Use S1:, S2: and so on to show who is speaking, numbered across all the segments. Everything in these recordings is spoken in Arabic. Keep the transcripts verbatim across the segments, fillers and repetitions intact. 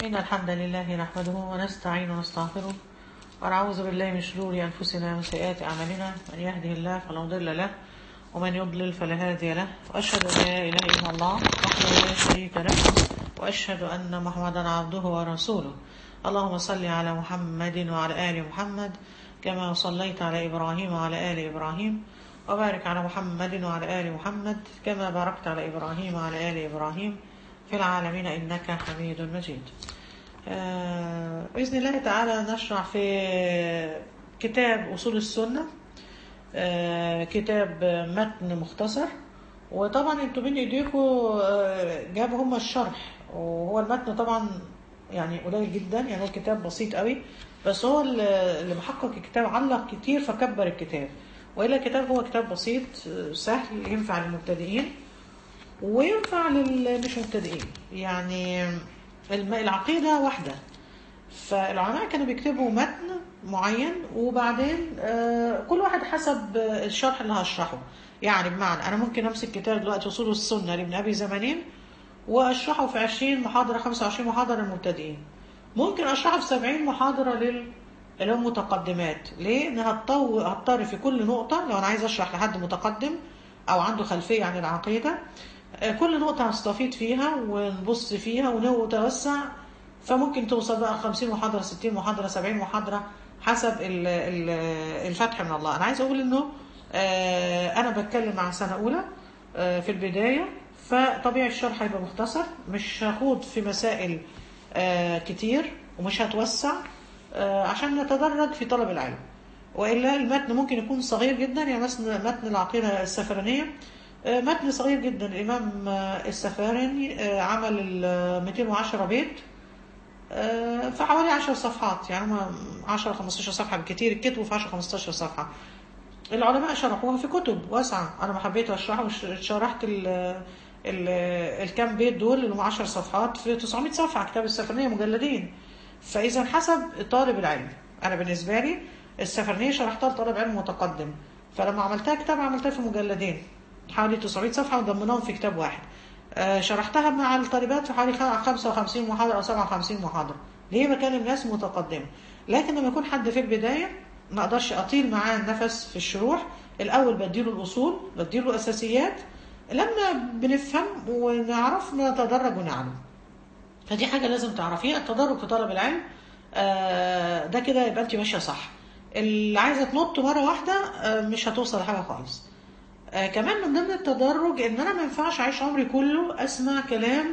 S1: إن الحمد لله نحمده ونستعين ونستغفره ونعوذ بالله من شرور أنفسنا ومن سيئات أعمالنا. من يهده الله فلا مضل له ومن يضلل فلا هادي له، وأشهد أن لا إله إلا الله وحده لا شريك له، وأشهد أن محمدا عبده ورسوله. اللهم صل على محمد وعلى آل محمد كما صليت على إبراهيم وعلى آل إبراهيم، وبارك على محمد وعلى آل محمد كما باركت على إبراهيم وعلى آل إبراهيم في العالمين إنك حميد مجيد. آه بإذن الله تعالى نشرع في كتاب أصول السنة، آه كتاب متن مختصر، وطبعا انتوا بين ايديكم آه جابوا هم الشرح، وهو المتن طبعا يعني قليل جدا، يعني هو كتاب بسيط قوي، بس هو اللي محقق الكتاب علق كتير فكبر الكتاب، وإلا الكتاب هو كتاب بسيط سهل ينفع للمبتدئين وينفع للمش مبتدئين. يعني العقيدة واحدة، فالعلماء كانوا بيكتبوا متن معين وبعدين كل واحد حسب الشرح اللي هشرحه. يعني بمعنى أنا ممكن أمسك كتاب دلوقتي أصول السنة لابن أبي زمانين وأشرحه في عشرين محاضرة خمسة وعشرين محاضرة للمبتدئين، ممكن أشرحه في سبعين محاضرة لل اللي هم متقدمات. ليه؟ إن هضطر في كل نقطة لو أنا عايز أشرح لحد متقدم أو عنده خلفية عن العقيدة، كل نقطة هستفيد فيها ونبص فيها ونتوسع، فممكن توصل بقى خمسين محاضرة ستين محاضرة سبعين محاضرة حسب الفتح من الله. أنا عايز أقول إنه أنا بتكلم عن سنة أولى في البداية، فطبيعي الشرح هيبقى مختصر، مش هخوض في مسائل كتير ومش هتوسع عشان نتدرج في طلب العلم، وإلا المتن ممكن يكون صغير جدا. يعني مثلا متن العقيدة السفرانية متن صغير جدا، الإمام السفارني عمل ال مئتين وعشرة بيت في حوالي عشر صفحات، يعني عشرة خمستاشر صفحة بالكتير، الكتب في عشرة خمستاشر صفحة. العلماء شرحوها في كتب واسعة، أنا ما حبيت أشرحها وشرحت ال ال الكام بيت دول اللي هم عشر صفحات في تسعمائة صفحة، كتاب السفرنية مجلدين. فإذا حسب طالب العلم، أنا بالنسبة لي السفرنية شرحتها لطالب علم متقدم، فلما عملتها كتاب عملتها في مجلدين حوالي تسعمائة صفحة وضمناهم في كتاب واحد. آه شرحتها مع الطالبات في حوالي خمسة وخمسين محاضرة أو سبعة وخمسين محاضرة. ليه؟ بكلم ناس متقدمة. لكن لما يكون حد في البداية ما أقدرش أطيل معاه النفس في الشروح. الأول بديله الأصول، بديله الأساسيات، لما بنفهم ونعرف نتدرج ونعلم. فدي حاجة لازم تعرفيها، التدرج في طلب العلم. آه ده كده يبقى أنت ماشية صح. اللي عايزة تنط مرة واحدة آه مش هتوصل لحاجة خالص. آه كمان من ضمن التدرج ان انا ما ينفعش اعيش عمري كله اسمع كلام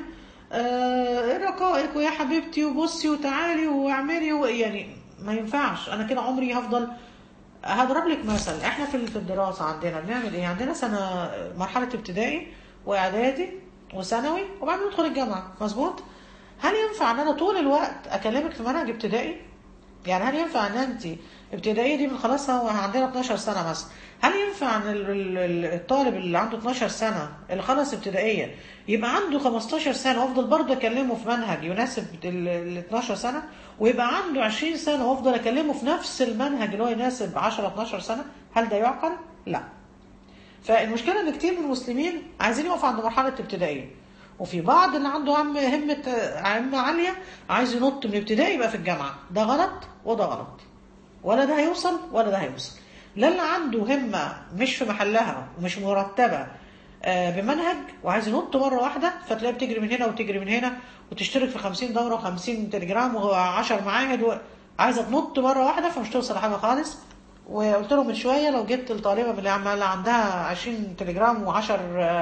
S1: آه رقائق ويا حبيبتي وبصي وتعالي واعملي و... يعني ما ينفعش. انا كده عمري هفضل. هضرب لك مثل، احنا في الدراسه عندنا بنعمل ايه؟ عندنا سنه مرحله ابتدائي واعدادي وثانوي وبعدين ندخل الجامعه، مظبوط؟ هل ينفع ان انا طول الوقت اكلمك في منهج ابتدائي؟ يعني هل ينفع ان انت ابتدائيه دي بنخلصها وعندنا اتناشر سنه مثلا، هل ينفع ان الطالب اللي عنده اتناشر سنه اللي خلص ابتدائيه يبقى عنده خمستاشر سنه وافضل برضه اكلمه في منهج يناسب ال اتناشر سنه، ويبقى عنده عشرين سنه وافضل اكلمه في نفس المنهج اللي هو يناسب عشرة اتناشر سنه؟ هل ده يعقل؟ لا. فالمشكله ان كتير من المسلمين عايزين يقفوا عند مرحله ابتدائيه، وفي بعض اللي عنده عم همه همه عاليه عايز ينط من ابتدائي يبقى في الجامعه. ده غلط وده غلط، ولا ده هيوصل ولا ده هيوصل. لا، اللي عنده همة مش في محلها ومش مرتبة بمنهج وعايز ينط مرة واحدة، فتلاقيه بتجري من هنا وتجري من هنا وتشترك في خمسين دورة وخمسين تليجرام وعشر معاهد وعايزة تنط مرة واحدة، فمش توصل لحاجة خالص. وقلت له من شوية لو جبت الطالبة من اللي عندها عشرين تليجرام وعشر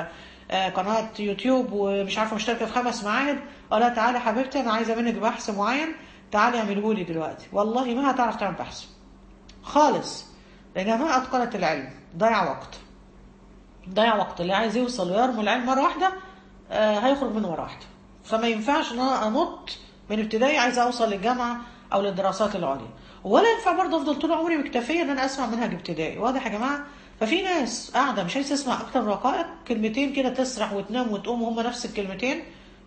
S1: قناة يوتيوب ومش عارفة مشتركة في خمس معاهد، قال لها تعالي حبيبتي أنا عايزة منك بحث معين، تعالي اعمله لي دلوقتي، والله ما هتعرف تعمل بحث خالص، لأنها ما أتقنت العلم. ضيع وقت ضيع وقت. اللي عايز يوصل ويرمي العلم مرة واحدة آه هيخرج منه مرة واحدة. فما ينفعش ان انا انط من ابتدائي عايزة اوصل للجامعة او للدراسات العليا، ولا ينفع برضه افضل طول عمري مكتفية ان انا اسمع منهج ابتدائي. واضح يا جماعة؟ ففي ناس قاعدة مش عايزة تسمع اكتر رقائق، كلمتين كده تسرح وتنام وتقوم هما نفس الكلمتين،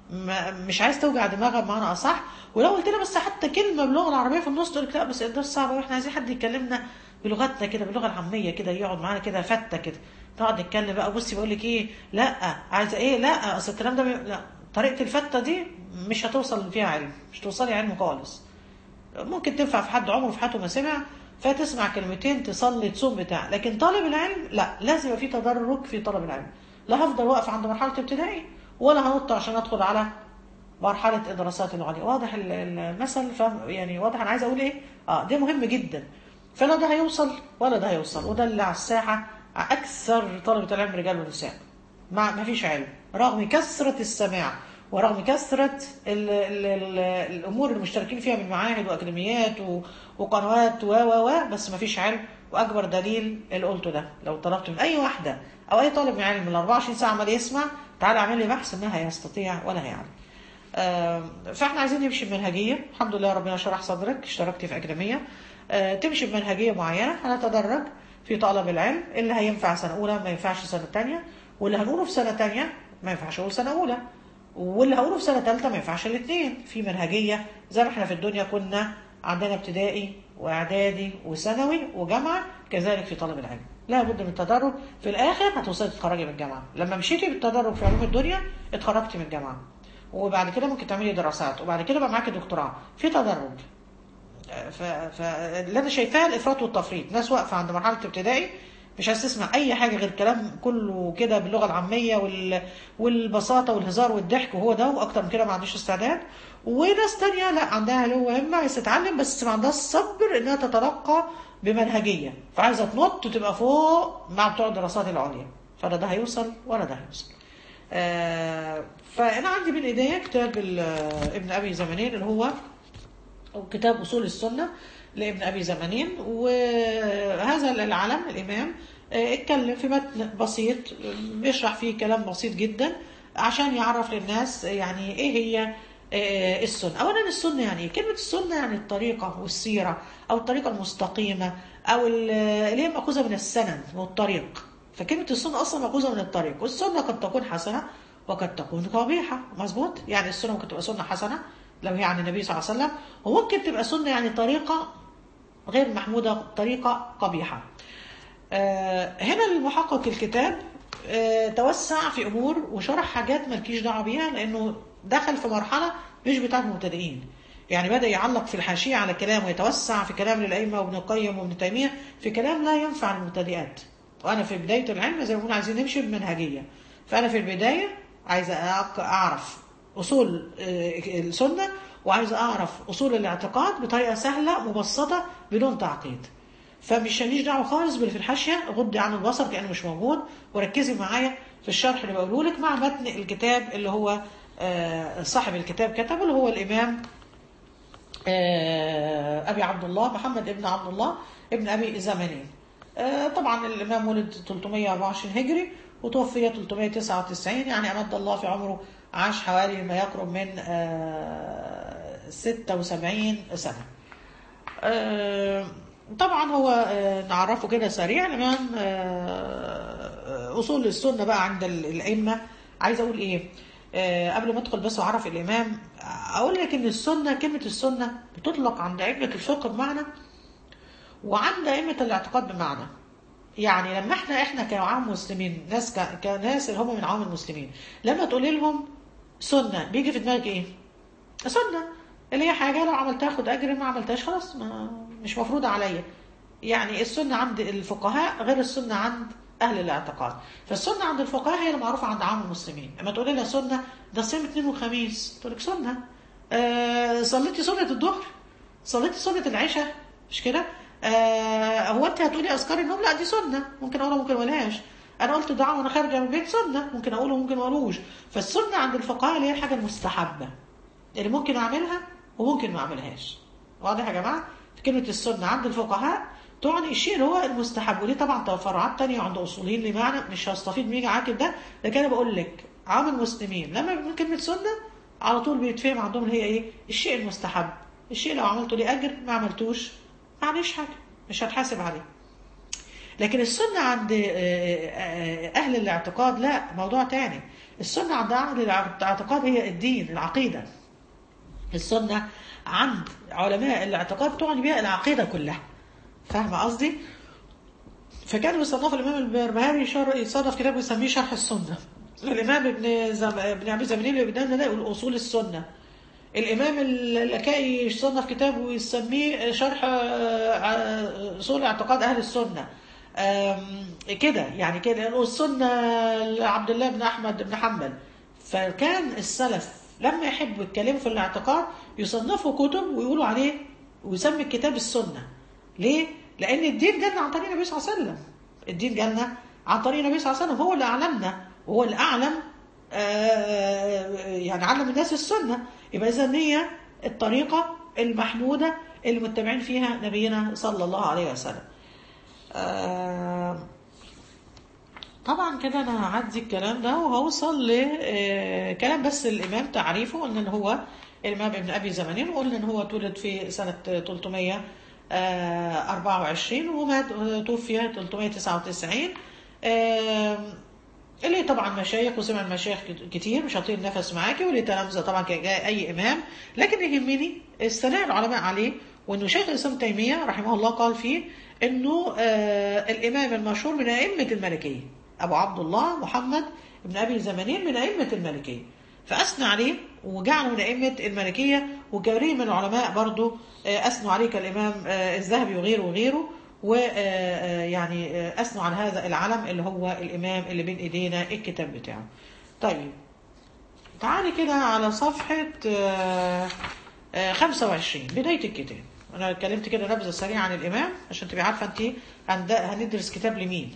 S1: مش عايز توجع دماغها بمعنى اصح. ولو قلت لها بس حتى كلمة باللغة العربية في النص تقول لك لا بس الدرس صعب واحنا عايزين حد يكلمنا بلغتنا كده، باللغه العاميه كده، يقعد معانا كده فته كده، تقعد نتكلم بقى. بصي بقول لك ايه، لا عايزه ايه، لا اصل الكلام ده لا طريقة الفتة دي مش هتوصل فيها علم، مش توصلي علم خالص. ممكن تنفع في حد عمره في حياته ما سمع، فتسمع كلمتين تصلي تصوم بتاع. لكن طالب العلم لا، لازم يبقى في تدرج في طلب العلم. لا هفضل واقف عند مرحلة ابتدائي ولا هنط عشان ادخل على مرحلة الدراسات العليا. واضح المثل؟ فاهم يعني؟ واضح انا عايز اقول ايه؟ اه ده مهم جدا. فلا ده هيوصل ولا ده هيوصل. وده اللي على الساحة اكثر طلبة العلم رجال ونساء. ما ما فيش علم رغم كثرة السماع ورغم كثرة ال ال ال الامور المشتركين فيها من معاهد واكاديميات وقنوات و و و بس ما فيش علم. واكبر دليل اللي قلته ده، لو طلبت من اي واحدة او اي طالب من علم من أربعة وعشرين ساعة عمال يسمع، تعالى اعمل لي بحث، انها هيستطيع ولا هيعلم. فاحنا عايزين نمشي بمنهجيه. الحمد لله ربنا شرح صدرك، اشتركتي في اكاديميه. تمشي بمنهجيه معينه، هنتدرج في طلب العلم. اللي هينفع سنه اولى ما ينفعش سنه ثانيه، واللي هنقوله في سنه ثانيه ما ينفعش اقول سنه اولى، واللي هقوله في سنه ثالثه ما ينفعش الاثنين. في منهجيه زي ما احنا في الدنيا كنا عندنا ابتدائي واعدادي وثانوي وجامعه، كذلك في طلب العلم لا بد من التدرج. في الاخر هتوصلي تتخرجي من الجامعه. لما مشيتي بالتدرج في علوم الدنيا اتخرجتي من الجامعه، وبعد كده ممكن تعملي دراسات، وبعد كده بقى معاكي دكتوراه في تدرج. فاللي انا شايفاه الافراط والتفريط. ناس واقفه عند مرحله ابتدائي مش عايز تسمع اي حاجه غير كلام كله كده باللغه العاميه وال... والبساطه والهزار والضحك، وهو ده واكتر من كده ما عندوش استعداد. وناس تانية لا، عندها لو همه عايزه تتعلم بس ما عندهاش الصبر انها تتلقى بمنهجيه، فعايزه تنط وتبقى فوق مع بتوع الدراسات العليا. فلا ده هيوصل ولا ده هيوصل. آه فانا عندي بين ايديا كتاب ابن ابي زمانين اللي هو كتاب اصول السنه لابن ابي زمانين. وهذا العالم الامام اتكلم في متن بسيط بيشرح فيه كلام بسيط جدا عشان يعرف للناس يعني ايه هي السنه. اولا السنه يعني كلمه السنه يعني الطريقه والسيره او الطريقه المستقيمه او اللي هي ماخوذه من السند والطريق. فكلمه السنه اصلا ماخوذه من الطريق، والسنه قد تكون حسنه وقد تكون قبيحه. مظبوط؟ يعني السنه ممكن تبقى سنه حسنه لو هي عن النبي صلى الله عليه وسلم، وممكن تبقى سنه يعني طريقه غير محموده، طريقه قبيحه. آه هنا المحقق الكتاب آه توسع في امور وشرح حاجات مالكيش دعوه بيها، لانه دخل في مرحله مش بتاعه المبتدئين. يعني بدا يعلق في الحاشيه على كلام ويتوسع في كلام للائمه وابن القيم وابن تيميه في كلام لا ينفع للمبتدئات. وانا في بدايه العلم زي ما بنقول عايزين نمشي بمنهجيه، فانا في البدايه عايزه اعرف اصول السنه، وعايزه اعرف اصول الاعتقاد بطريقه سهله مبسطه بدون تعقيد. فمش ليش دعوه خالص باللي في الحاشيه، غضي عن البصر كانه مش موجود، وركزي معايا في الشرح اللي بقوله لك مع متن الكتاب اللي هو صاحب الكتاب كتبه، اللي هو الامام ابي عبد الله محمد ابن عبد الله ابن ابي زمانين. طبعا الامام ولد ثلاثمائة وأربعة وعشرين هجري وتوفي ثلاثمائة وتسعة وتسعين، يعني امد الله في عمره، عاش حوالي ما يقرب من ستة وسبعين سنة. طبعا هو نعرفه كده سريع. الإمام أصول السنة بقى عند الأئمة. عايز أقول إيه قبل ما أدخل بس وأعرف الإمام، أقول لك إن السنة، كلمة السنة بتطلق عند أئمة الفقه بمعنى، وعند أئمة الاعتقاد بمعنى. يعني لما احنا احنا كعوام مسلمين، ناس كناس اللي هم من عوام المسلمين، لما تقولي لهم سنة بيجي في دماغك ايه؟ سنة اللي هي حاجة لو عملتها اخد اجر، ما عملتهاش خلاص ما مش مفروضة عليا. يعني السنة عند الفقهاء غير السنة عند اهل الاعتقاد. فالسنة عند الفقهاء هي المعروفة عند عوام المسلمين. اما تقولي لها سنة ده صيام اثنين وخميس، تقول لك سنة. آه صليتي سنة الظهر، صليتي سنة العشاء، مش كده؟ آه هو انت هتقولي اذكار النوم؟ لا دي سنه، ممكن اقولها ممكن ما اقولهاش. انا قلت دعاء وانا خارجه من البيت، سنه، ممكن اقوله ممكن ما اقولوش. فالسنه عند الفقهاء اللي هي الحاجه المستحبه اللي ممكن اعملها وممكن ما اعملهاش. واضح يا جماعه؟ كلمه السنه عند الفقهاء تعني الشيء اللي هو المستحب. وليه طبعا تفرعات ثانيه عند اصوليين لمعنى مش هستفيد مني عاكب ده، لكن انا بقول لك عام المسلمين لما بيقول كلمه سنه على طول بيتفهم عندهم اللي هي ايه؟ الشيء المستحب. الشيء لو عملته ليه اجر، ما عملتوش معلش حاجه، مش هتحاسب عليه. لكن السنة عند أهل الاعتقاد لا، موضوع تاني. السنة عند أهل الاعتقاد هي الدين، العقيدة. السنة عند علماء الاعتقاد تعني بها العقيدة كلها. فاهمة قصدي؟ فكان بيصنف الإمام البربهاري يصنف كتاب يسميه شرح السنة. الإمام ابن زم... ابن أبي زميل ابن ده يقول أصول السنة. الإمام اللكائي يصنف كتاب ويسميه شرح أصول اعتقاد أهل السنة. كده يعني كده السنة لعبد الله بن أحمد بن حنبل. فكان السلف لما يحبوا يتكلموا في الاعتقاد يصنفوا كتب ويقولوا عليه ويسمي الكتاب السنة. ليه؟ لأن الدين جالنا عن طريق النبي صلى الله عليه وسلم. الدين جالنا عن طريق النبي صلى الله عليه وسلم، هو اللي أعلمنا وهو اللي أعلم يعني علم الناس السنة. يبقى إذا هي الطريقة المحمودة اللي متبعين فيها نبينا صلى الله عليه وسلم. طبعا كده أنا هعدي الكلام ده وهوصل لكلام بس الإمام تعريفه. قلنا إن هو الإمام ابن أبي زمانين، وقلنا إن هو اتولد في سنة ثلاثمائة وأربعة وعشرين ومات توفي ثلاثمائة وتسعة وتسعين. اللي طبعا مشايخ وسمع المشايخ كتير، مش هطير نفس معاكي، واللي تلامذه طبعا كجاء اي امام. لكن يهمني استناء العلماء عليه، وانه شيخ الاسلام تيميه رحمه الله قال فيه انه آه الامام المشهور من ائمه المالكيه، ابو عبد الله محمد بن ابي زمانين من ائمه المالكيه، فاثنى عليه وجعله من ائمه المالكيه. وكثير من العلماء برضو آه اثنوا عليه كالامام آه الذهبي وغيره وغيره، ويعني أثنوا على هذا العلم اللي هو الإمام اللي بين إيدينا الكتاب بتاعه. طيب تعالي كده على صفحة خمسة وعشرين بداية الكتاب. أنا اتكلمت كده نبذة سريعة عن الإمام عشان تبقي عارفة أنت هندرس كتاب لمين.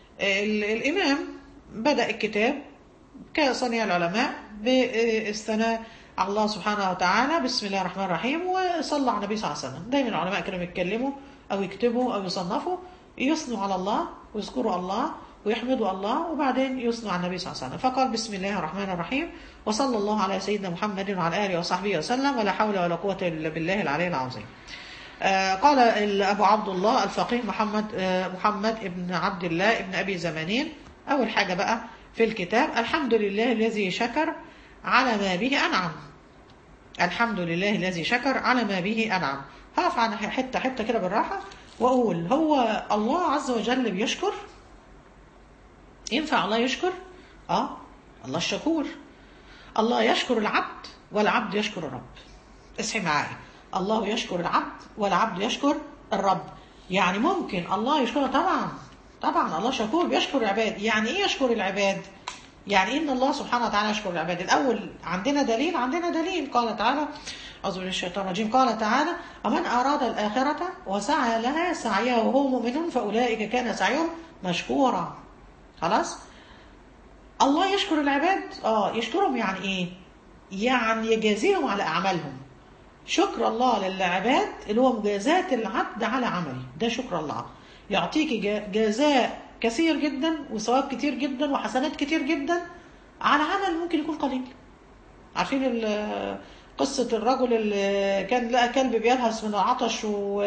S1: الإمام بدأ الكتاب كصنيع العلماء باستثناء الله سبحانه وتعالى بسم الله الرحمن الرحيم، وصلى على النبي صلى الله عليه وسلم. دايما العلماء كانوا يتكلموا أو يكتبوا أو يصنفوا يثنوا على الله ويذكروا الله ويحمدوا الله، وبعدين يثنوا على النبي صلى الله عليه وسلم. فقال بسم الله الرحمن الرحيم وصلى الله على سيدنا محمد وعلى آله وصحبه وسلم، ولا حول ولا قوة إلا بالله العلي العظيم. آه قال أبو عبد الله الفقيه محمد آه محمد ابن عبد الله ابن أبي زمانين. أول حاجة بقى في الكتاب الحمد لله الذي شكر على ما به أنعم. الحمد لله الذي شكر على ما به أنعم. هقف عن حتة حتة كده بالراحة وأقول هو الله عز وجل بيشكر؟ ينفع الله يشكر؟ آه الله الشكور. الله يشكر العبد والعبد يشكر الرب. اصحي معايا، الله يشكر العبد والعبد يشكر الرب. يعني ممكن الله يشكره؟ طبعا طبعا الله شكور بيشكر العباد. يعني ايه يشكر العباد؟ يعني ان الله سبحانه وتعالى يشكر العباد. الاول عندنا دليل عندنا دليل قال تعالى أعوذ بالله من الشيطان الرجيم، قال تعالى ومن أراد الآخرة وسعى لها سعيها وهو مؤمن فأولئك كان سعيهم مشكورا. خلاص الله يشكر العباد. اه يشكرهم يعني ايه؟ يعني يجازيهم على أعمالهم. شكر الله للعباد اللي هو مجازات العبد على عمله، ده شكر الله. يعطيك جزاء كثير جدا وثواب كتير جدا وحسنات كتير جدا على عمل ممكن يكون قليل. عارفين قصة الرجل اللي كان لقى كلب بيلهث من العطش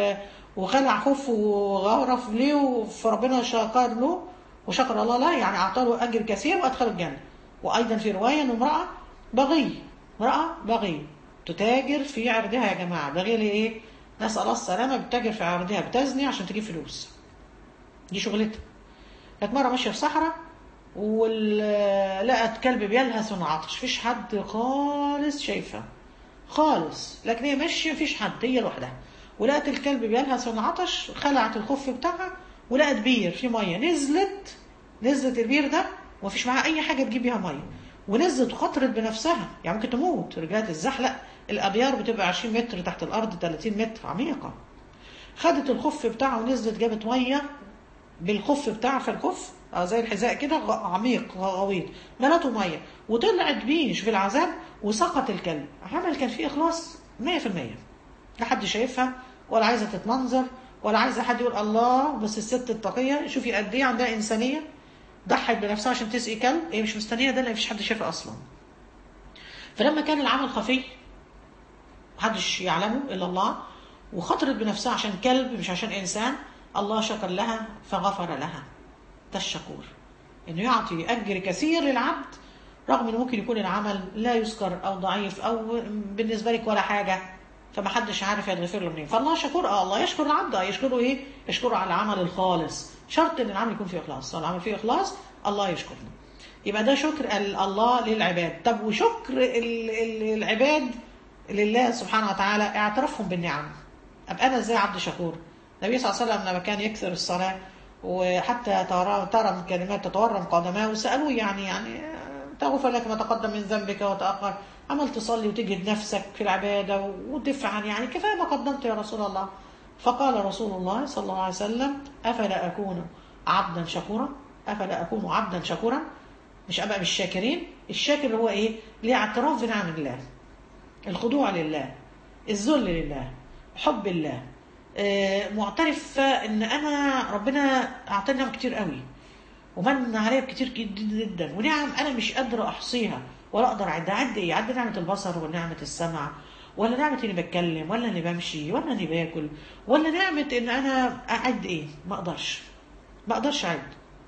S1: وخلع خف وغرف ليه، فربنا شكر له وشكر الله له، يعني أعطى له أجر كثير وأدخله الجنة. وأيضا في رواية أن امرأة بغي امرأة بغي تتاجر في عرضها. يا جماعة بغي لإيه؟ نسأل الله السلامة. بتتاجر في عرضها، بتزني عشان تجيب فلوس، دي شغلتها. كانت مرة ماشية في صحراء ولقت كلب بيلهث من العطش، مفيش حد خالص شايفها خالص، لكن هي ماشيه مفيش حد، هي لوحدها، ولقت الكلب بيلهث من العطش، خلعت الخف بتاعها ولقت بير فيه ميه، نزلت نزلت البير ده ومفيش معاها اي حاجه تجيب بيها ميه، ونزلت وخطرت بنفسها، يعني ممكن تموت. رجعت الزحلق، الابيار بتبقى عشرين متر تحت الارض، ثلاثين متر عميقه. خدت الخف بتاعها ونزلت جابت ميه بالخف بتاعها، في الخف اه زي الحذاء كده عميق غويط، ملته ميه وطلعت بيه في العذاب وسقط الكلب. عمل كان فيه اخلاص مية في المية، لا حد شايفها ولا عايزه تتمنظر ولا عايزه حد يقول الله. بس الست التقيه شوفي قد ايه عندها انسانيه، ضحت بنفسها عشان تسقي كلب، هي مش مستنيه ده، لا مفيش حد شايفها اصلا. فلما كان العمل خفي محدش يعلمه الا الله، وخطرت بنفسها عشان كلب مش عشان انسان، الله شكر لها فغفر لها. ده الشكور، انه يعطي اجر كثير للعبد رغم انه ممكن يكون العمل لا يذكر او ضعيف او بالنسبه لك ولا حاجه، فما حدش عارف يغفر له منين. فالله شكور. اه الله يشكر العبد. اه يشكره ايه؟ يشكره على العمل الخالص. شرط ان العمل يكون فيه اخلاص. لو العمل فيه اخلاص الله يشكرنا. يبقى ده شكر ال- الله للعباد. طب وشكر ال- ال- العباد لله سبحانه وتعالى اعترافهم بالنعم. ابقى انا ازاي عبد شكور؟ النبي صلى الله عليه وسلم لما كان يكثر الصلاه وحتى ترى ترى من كلمات تتورم قدماه، وسالوه يعني يعني تغفر لك ما تقدم من ذنبك وتاخر، عمل تصلي وتجهد نفسك في العباده وتفعل يعني كفايه ما قدمت يا رسول الله. فقال رسول الله صلى الله عليه وسلم افلا اكون عبدا شكورا؟ افلا اكون عبدا شكورا؟ مش ابقى بالشاكرين؟ الشاكر هو ايه؟ الاعتراف بنعم الله، الخضوع لله، الذل لله، حب الله، آه، معترف ان انا ربنا اعطاني نعم كتير قوي ومن عليا كتير جدا جدا، ونعم انا مش قادره احصيها ولا اقدر اعدها. اعد ايه؟ اعد نعمه البصر ونعمه السمع، ولا نعمه اني بتكلم، ولا اني بمشي، ولا اني باكل، ولا نعمه ان انا اعد ايه؟ ما اقدرش ما اقدرش اعد،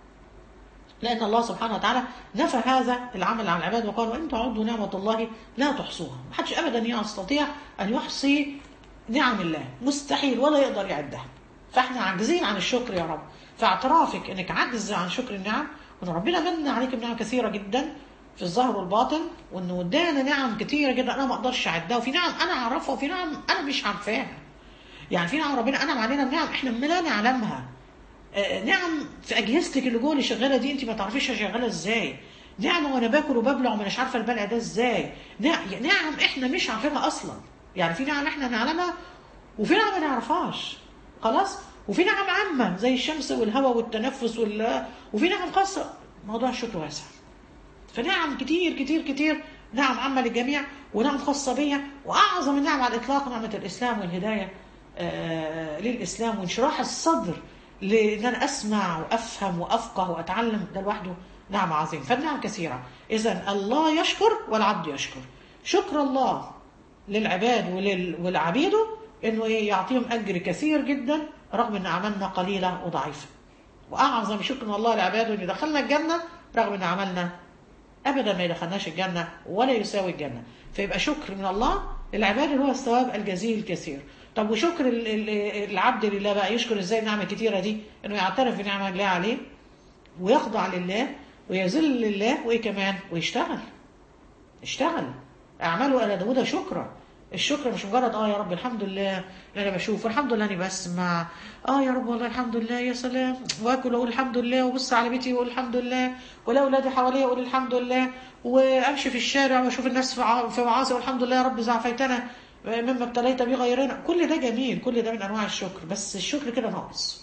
S1: لأن الله سبحانه وتعالى نفى هذا العمل عن العباد وقال وإن تعدوا نعمة الله لا تحصوها. محدش أبدا يستطيع أن يحصي نعم الله، مستحيل ولا يقدر يعدها. فإحنا عاجزين عن الشكر يا رب. فاعترافك إنك عاجز عن شكر النعم، وإن ربنا من عليك بنعم كثيرة جدا في الظاهر والباطن، وإنه ادانا نعم كثيرة جدا أنا ما أقدرش أعدها، وفي نعم أنا أعرفها وفي نعم أنا مش عارفاها. يعني في نعم ربنا أنعم علينا بنعم إحنا لا نعلمها. نعم في اجهزتك اللي جوه اللي شغاله دي انت ما تعرفيش شغاله ازاي. نعم وانا باكل وببلع ومش عارفه البلع ده ازاي. نعم احنا مش عارفينها اصلا. يعني في نعم احنا نعلمها وفي نعم ما نعرفهاش خلاص، وفي نعم عامه زي الشمس والهواء والتنفس وال... وفي نعم خاصه. موضوع الشكر واسع. فنعم كتير كتير كتير، نعم عامه للجميع ونعم خاصه بيا، واعظم النعم على الاطلاق نعمه الاسلام والهدايه آه للاسلام وانشراح الصدر لان انا اسمع وافهم وافقه واتعلم. ده لوحده نعمه عظيمه. فالنعم كثيره. اذا الله يشكر والعبد يشكر. شكر الله للعباد ولل... ولعبيده انه ايه؟ يعطيهم اجر كثير جدا رغم ان اعمالنا قليله وضعيفه. واعظم شكر من الله لعباده ان يدخلنا الجنه رغم ان عملنا ابدا ما يدخلناش الجنه ولا يساوي الجنه. فيبقى شكر من الله للعباد اللي هو الثواب الجزيل الكثير. طب وشكر العبد لله بقى يشكر ازاي النعمه الكتيره دي؟ انه يعترف بنعمه الله عليه ويخضع لله ويذل لله، وايه كمان؟ ويشتغل. اشتغل اعملوا آل داوود شكرا. الشكر مش مجرد اه يا رب الحمد لله انا بشوف والحمد لله اني بسمع، اه يا رب والله الحمد لله يا سلام، واكل واقول الحمد لله، وبص على بيتي واقول الحمد لله، ولا اولادي حواليا اقول الحمد لله، وامشي في الشارع واشوف الناس في معاصي والحمد لله يا رب زعفيتنا مما ابتليت به غيرنا. كل ده جميل، كل ده من انواع الشكر، بس الشكر كده ناقص.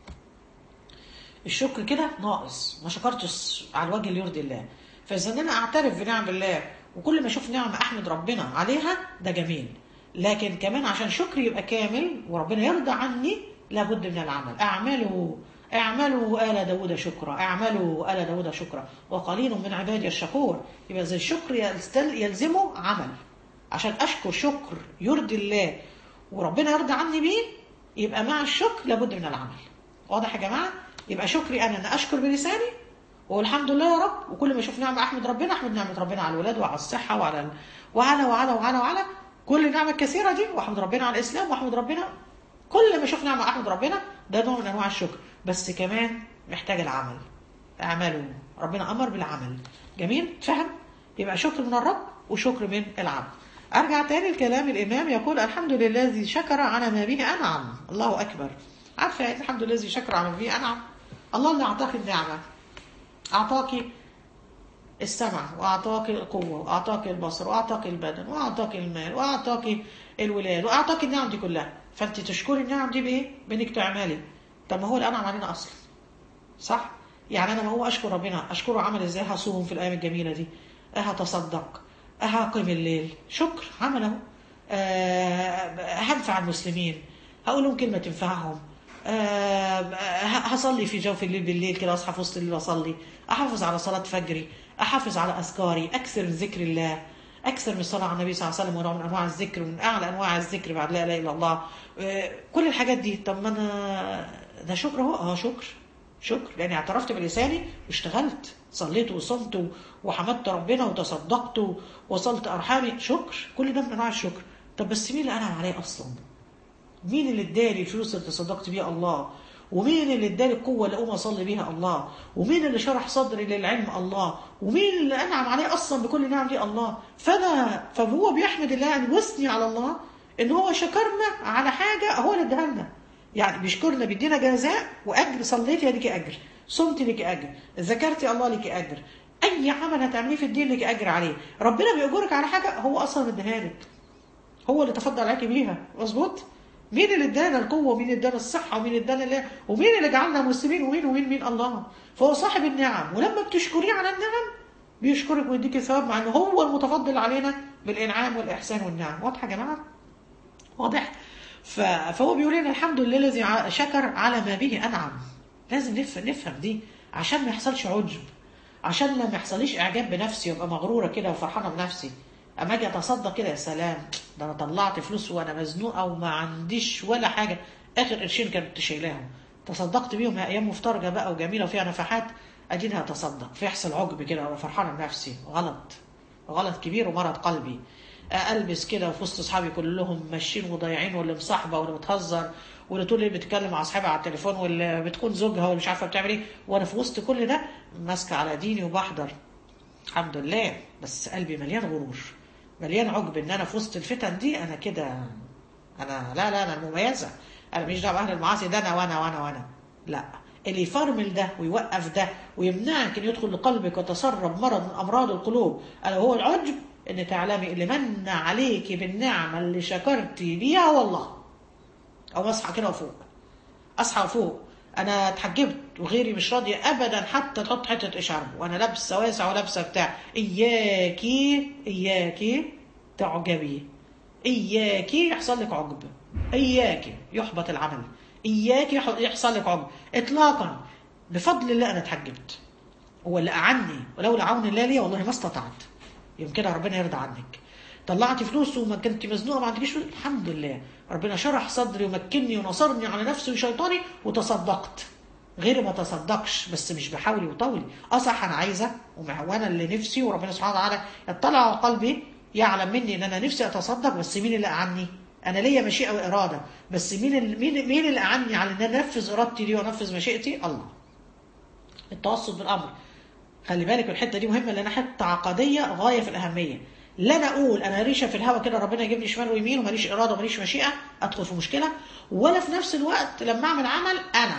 S1: الشكر كده ناقص، ما شكرتش على الوجه اللي يرضي الله. فاذا انا اعترف بنعم الله وكل ما اشوف نعمه احمد ربنا عليها ده جميل، لكن كمان عشان شكري يبقى كامل وربنا يرضى عني لابد من العمل. اعملوا اعملوا آل داوود شكرا، اعملوا آل داوود شكرا وقليل من عبادي الشكور. يبقى زي الشكر يلزمه عمل. عشان اشكر شكر يرضي الله وربنا يرضى عني بيه، يبقى مع الشكر لابد من العمل. واضح يا جماعه؟ يبقى شكري انا ان اشكر بلساني والحمد لله يا رب، وكل ما اشوف نعمه احمد ربنا، احمد نعمه ربنا على الولاد وعلى الصحه وعلى ال... وعلى وعلى وعلى وعلى كل النعمه الكثيره دي، واحمد ربنا على الاسلام، واحمد ربنا كل ما اشوف نعمه احمد ربنا. ده نوع من انواع الشكر، بس كمان محتاج العمل. اعملوا، ربنا امر بالعمل. جميل؟ فهم؟ يبقى شكر من الرب وشكر من العبد. ارجع تاني لكلام الامام يقول الحمد لله الذي شكر على ما به انعم. الله اكبر. عارفه الحمد لله الذي شكر على ما به انعم؟ الله اللي اعطاك النعمه، اعطاك السمع واعطاك القوه واعطاك البصر واعطاك البدن واعطاك المال واعطاك الولاد واعطاك النعم دي كلها. فانت تشكري النعم دي بايه؟ بانك تعملي. طب ما هو اللي انعم علينا اصلا، صح؟ يعني انا ما هو اشكر ربنا، اشكره عمل ازاي؟ هصوم في الايام الجميله دي، هتصدق، هقيم الليل، شكر عمله. أه هنفع المسلمين، هقول لهم كلمه تنفعهم، أه هصلي في جوف الليل بالليل كده، اصحى في وسط الليل اصلي، احافظ على صلاه فجري، احافظ على اذكاري، اكثر من ذكر الله، اكثر من الصلاه على النبي صلى الله عليه وسلم، ونوع من انواع الذكر ومن اعلى انواع الذكر بعد لا اله الا الله. أه كل الحاجات دي. طب ما انا ده شكر اهو. اه شكر شكر لاني اعترفت بلساني واشتغلت، صليت وصمت وحمدت ربنا وتصدقت ووصلت ارحامي. شكر، كل ده من انواع الشكر. طب بس مين اللي انعم عليه اصلا؟ مين اللي ادالي الفلوس اللي تصدقت بيها؟ الله. ومين اللي اداني القوه اللي اقوم اصلي بيها؟ الله. ومين اللي شرح صدري للعلم؟ الله. ومين اللي انعم عليه اصلا بكل نعم دي؟ الله. فانا فهو بيحمد الله، يعني بيثني على الله ان هو شكرنا على حاجه هو اللي اداها لنا. يعني بيشكرنا، بيدينا جزاء واجر. صليتي ليكي اجر، صمتي ليكي اجر، ذكرتي الله ليكي اجر، اي عمل هتعمليه في الدين ليكي اجر عليه. ربنا بيأجرك على حاجه هو اصلا اداها لك، هو اللي تفضل عليكي بيها. مظبوط. مين اللي ادانا القوه ومين ادانا الصحه ومين ادانا اللي ومين اللي جعلنا مسلمين ومين ومين مين؟ الله. فهو صاحب النعم، ولما بتشكريه على النعم بيشكرك ويديكي ثواب، مع انه هو المتفضل علينا بالانعام والاحسان والنعم. واضح يا جماعه؟ واضح. فهو بيقول لنا الحمد لله الذي شكر على ما به انعم. لازم نفهم دي عشان ما يحصلش عجب، عشان ما يحصليش اعجاب بنفسي وابقى مغروره كده وفرحانه بنفسي. اما اجي اتصدق كده، يا سلام ده انا طلعت فلوس وانا مزنوقه وما عنديش ولا حاجه، اخر قرشين كنت شايلاهم تصدقت بيهم ايام مفترجه بقى وجميله وفيها نفحات، اديني هتصدق، فيحصل عجب كده وابقى فرحانه بنفسي. غلط، غلط كبير ومرض قلبي. البس كده وفي وسط اصحابي كلهم ماشيين وضايعين، واللي مصاحبه واللي بتهزر واللي طول الليل بتتكلم مع اصحابها على التليفون واللي بتكون زوجها واللي مش عارفه بتعمل ايه، وانا في وسط كل ده ماسكه على ديني وبحضر الحمد لله، بس قلبي مليان غرور، مليان عجب ان انا في وسط الفتن دي انا كده، انا لا لا انا المميزه، انا مش دعوه باهل المعاصي، ده انا وانا وانا وانا لا. اللي يفرمل ده ويوقف ده ويمنعك ان يدخل لقلبك وتسرب مرض من امراض القلوب الا وهو العجب، ان تعلمي اللي من عليك بالنعمه اللي شكرتي بيها والله. او اصحى كده وفوق، اصحى وفوق انا اتحجبت وغيري مش راضيه ابدا حتى تحط حته اشعار وانا لابسه واسع ولابسه بتاع. اياكي اياكي تعجبي، اياكي يحصل لك عجب، اياكي يحبط العمل، اياكي يحصل لك عجب اطلاقا. بفضل الله انا اتحجبت، هو اللي اعني، ولولا عون الله لي والله ما استطعت. يمكن ربنا يرضى عنك. طلعت فلوس وما كنت مزنوقه ما عندكيش فلوس، الحمد لله ربنا شرح صدري ومكنني ونصرني على نفسي وشيطاني وتصدقت. غيري ما تصدقش بس مش بحاولي وطولي. اه صح انا عايزه وانا اللي نفسي، وربنا سبحانه وتعالى يطلع على قلبي يعلم مني ان انا نفسي اتصدق، بس مين اللي اعني؟ انا ليا مشيئه واراده، بس مين اللي مين مين اللي اعني على ان انا انفذ ارادتي دي وانفذ مشيئتي؟ الله. التوسط بالامر، خلي بالك من الحته دي مهمه لانها حته عقديه غايه في الاهميه. لا انا اقول انا ريشه في الهواء كده ربنا يجيبني شمال ويمين وماليش اراده وماليش مشيئه ادخل في مشكله، ولا في نفس الوقت لما اعمل عمل انا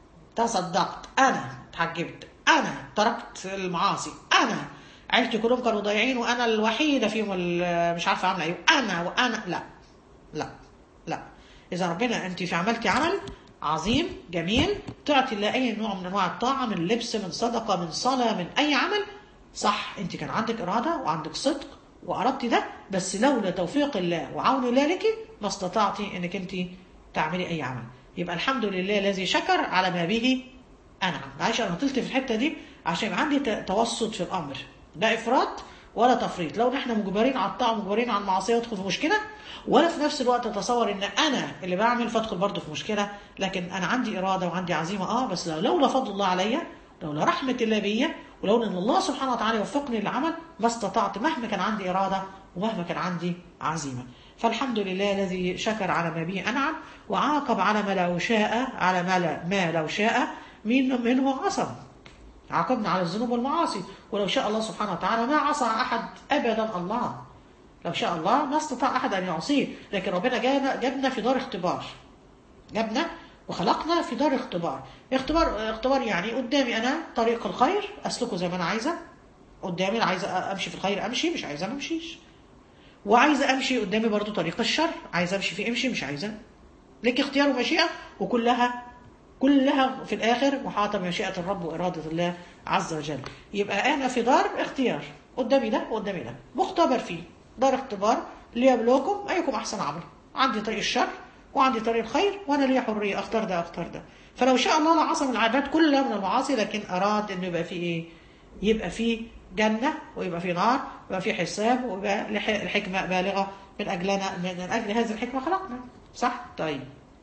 S1: تصدقت، انا اتحجبت، انا تركت المعاصي، انا عيلتي كلهم كانوا ضايعين وانا الوحيده فيهم اللي مش عارفه اعمل ايه، انا وانا لا لا لا. اذا ربنا انت في عملتي عمل عظيم جميل تعطي الله اي نوع من انواع الطاعه، من لبس من صدقه من صلاه من اي عمل، صح انت كان عندك اراده وعندك صدق واردتي ده، بس لولا توفيق الله وعون الله لك ما استطعتي انك انت تعملي اي عمل. يبقى الحمد لله الذي شكر على ما به انعم. معلش انا طلت في الحته دي عشان يبقى عندي توسط في الامر، لا افراط ولا تفريط. لو احنا مجبرين على الطاعه مجبرين على المعصيه وادخل في مشكله، ولا في نفس الوقت اتصور ان انا اللي بعمل فادخل برضه في مشكله، لكن انا عندي اراده وعندي عزيمه اه، بس لولا فضل الله عليا، لولا رحمه الله بيا، ولولا ان الله سبحانه وتعالى يوفقني للعمل ما استطعت مهما كان عندي اراده ومهما كان عندي عزيمه. فالحمد لله الذي شكر على ما به انعم، وعاقب على ما لو شاء، على ما, لا ما لو شاء من منه عصم. عاقبنا على الذنوب والمعاصي، ولو شاء الله سبحانه وتعالى ما عصى احد ابدا. الله لو شاء الله ما استطاع احد ان يعصيه، لكن ربنا جابنا جابنا في دار اختبار، جابنا وخلقنا في دار اختبار. اختبار اختبار يعني قدامي انا طريق الخير اسلكه زي ما انا عايزه، قدامي انا عايزه امشي في الخير امشي، مش عايزه ما امشيش، وعايزه امشي قدامي برضو طريق الشر، عايزه امشي فيه امشي، مش عايزه. لك اختيار ومشيئه، وكلها كلها في الاخر محاطه بمشيئه الرب واراده الله عز وجل. يبقى انا في دار اختيار، قدامي ده وقدامي ده، مختبر فيه، دار اختبار ليبلوكم ايكم احسن عمل. عندي طريق الشر وعندي طريق الخير، وانا ليا حريه اختار ده اختار ده. فلو شاء الله لعصم العباد كلها من المعاصي، لكن اراد انه يبقى في ايه؟ يبقى في جنه ويبقى في نار ويبقى في حساب، ويبقى الحكمه بالغه من اجلنا، من اجل هذه الحكمه خلقنا. صح؟ طيب.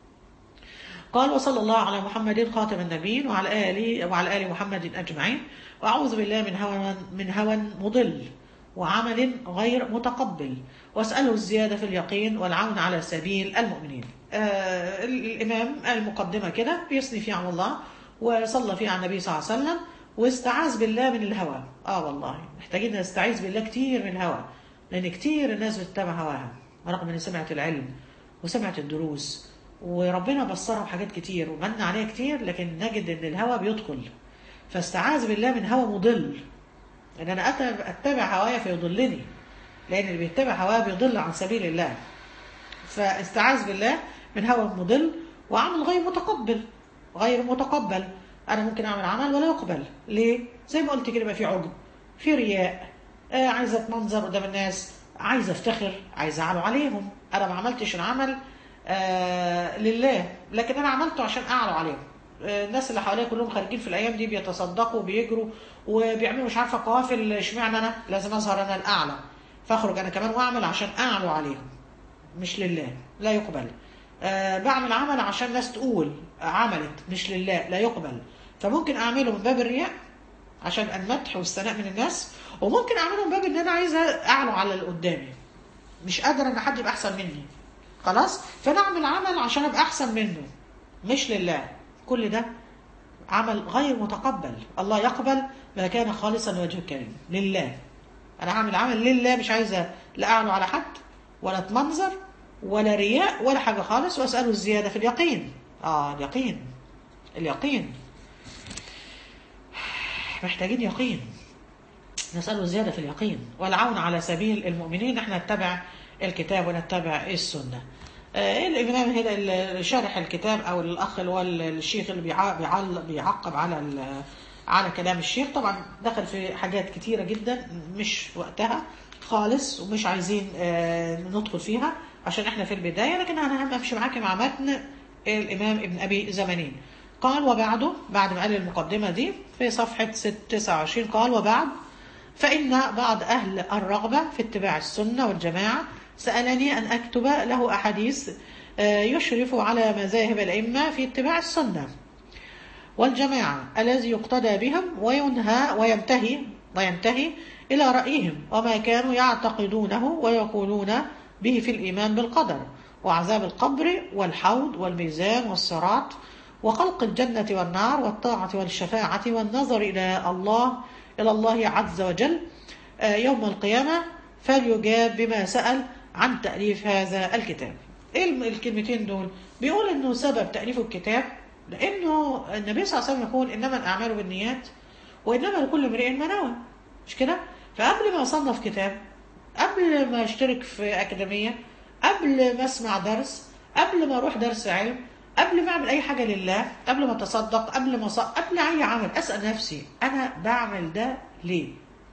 S1: قال وصلى الله على محمد خاتم النبيين وعلى آله وعلى آل محمد أجمعين. وأعوذ بالله من هوى من هوى مضل وعمل غير متقبل، واسأله الزيادة في اليقين والعون على سبيل المؤمنين. آه الإمام المقدمة كده بيثني فيها على الله، وصلى فيها على النبي صلى الله عليه وسلم، واستعاذ بالله من الهوى. اه والله محتاجين نستعيذ بالله كتير من الهوى، لأن كتير الناس بتتبع هواها رغم إن سمعت العلم وسمعت الدروس وربنا بصرها بحاجات كتير ومن عليها كتير، لكن نجد إن الهوى بيدخل. فاستعاذ بالله من هوى مضل، إن أنا أتبع هوايا فيضلني، لأن اللي بيتبع هواه بيضل عن سبيل الله. فاستعاذ بالله من هوى مضل وعمل غير متقبل. غير متقبل، أنا ممكن أعمل عمل ولا يقبل. ليه؟ زي ما قلت كده، يبقى في عجب، في رياء، آه عايزة أتمنظر قدام الناس، عايزة أفتخر، عايزة أعلو عليهم. أنا ما عملتش العمل آه لله، لكن أنا عملته عشان أعلو عليهم. آه الناس اللي حواليا كلهم خارجين في الأيام دي بيتصدقوا وبيجروا وبيعملوا مش عارفة قوافل، اشمعنى أنا لازم أظهر أنا الأعلى، فاخرج انا كمان واعمل عشان اعلو عليهم، مش لله، لا يقبل. أه بعمل عمل عشان الناس تقول عملت، مش لله، لا يقبل. فممكن اعمله من باب الرياء عشان المدح والثناء من الناس، وممكن اعمله من باب ان انا عايزه اعلو على اللي قدامي، مش قادره ان حد يبقى احسن مني، خلاص، فانا اعمل عمل عشان ابقى احسن منه، مش لله. كل ده عمل غير متقبل. الله يقبل ما كان خالصا لوجه الكريم، لله. انا هعمل عمل لله، مش عايزه لا اعلو على حد ولا اتمنظر ولا رياء ولا حاجه خالص، واساله الزياده في اليقين. اه اليقين، اليقين محتاجين يقين، نساله الزياده في اليقين والعون على سبيل المؤمنين. احنا نتبع الكتاب ونتبع السنه. آه الامام هنا شارح الكتاب او الاخ اللي هو الشيخ اللي بيعقب على على كلام الشيخ، طبعا دخل في حاجات كتيرة جدا مش وقتها خالص ومش عايزين آه ندخل فيها عشان احنا في البداية، لكن انا همشي معاك مع متن الامام ابن ابي زمانين. قال وبعده، بعد ما قال المقدمة دي في صفحة تسعة وعشرين، قال وبعد فإن بعض أهل الرغبة في اتباع السنة والجماعة سألني أن أكتب له أحاديث آه يشرف على مذاهب الأئمة في اتباع السنة والجماعة الذي يقتدى بهم، وينهى وينتهي وينتهي إلى رأيهم وما كانوا يعتقدونه ويقولون به في الإيمان بالقدر وعذاب القبر والحوض والميزان والصراط وخلق الجنة والنار والطاعة والشفاعة والنظر إلى الله إلى الله عز وجل يوم القيامة، فليجاب بما سأل عن تأليف هذا الكتاب. إيه الكلمتين دول؟ بيقول إنه سبب تأليف الكتاب لأنه النبي صلى الله عليه وسلم يقول إنما الأعمال بالنيات وإنما لكل امرئ ما نوى، مش كده؟ فقبل ما أصنف كتاب، قبل ما أشترك في أكاديمية، قبل ما أسمع درس، قبل ما أروح درس علم، قبل ما أعمل أي حاجة لله، قبل ما أتصدق، قبل ما أصدق، قبل أي عمل، أسأل نفسي أنا بعمل ده ليه؟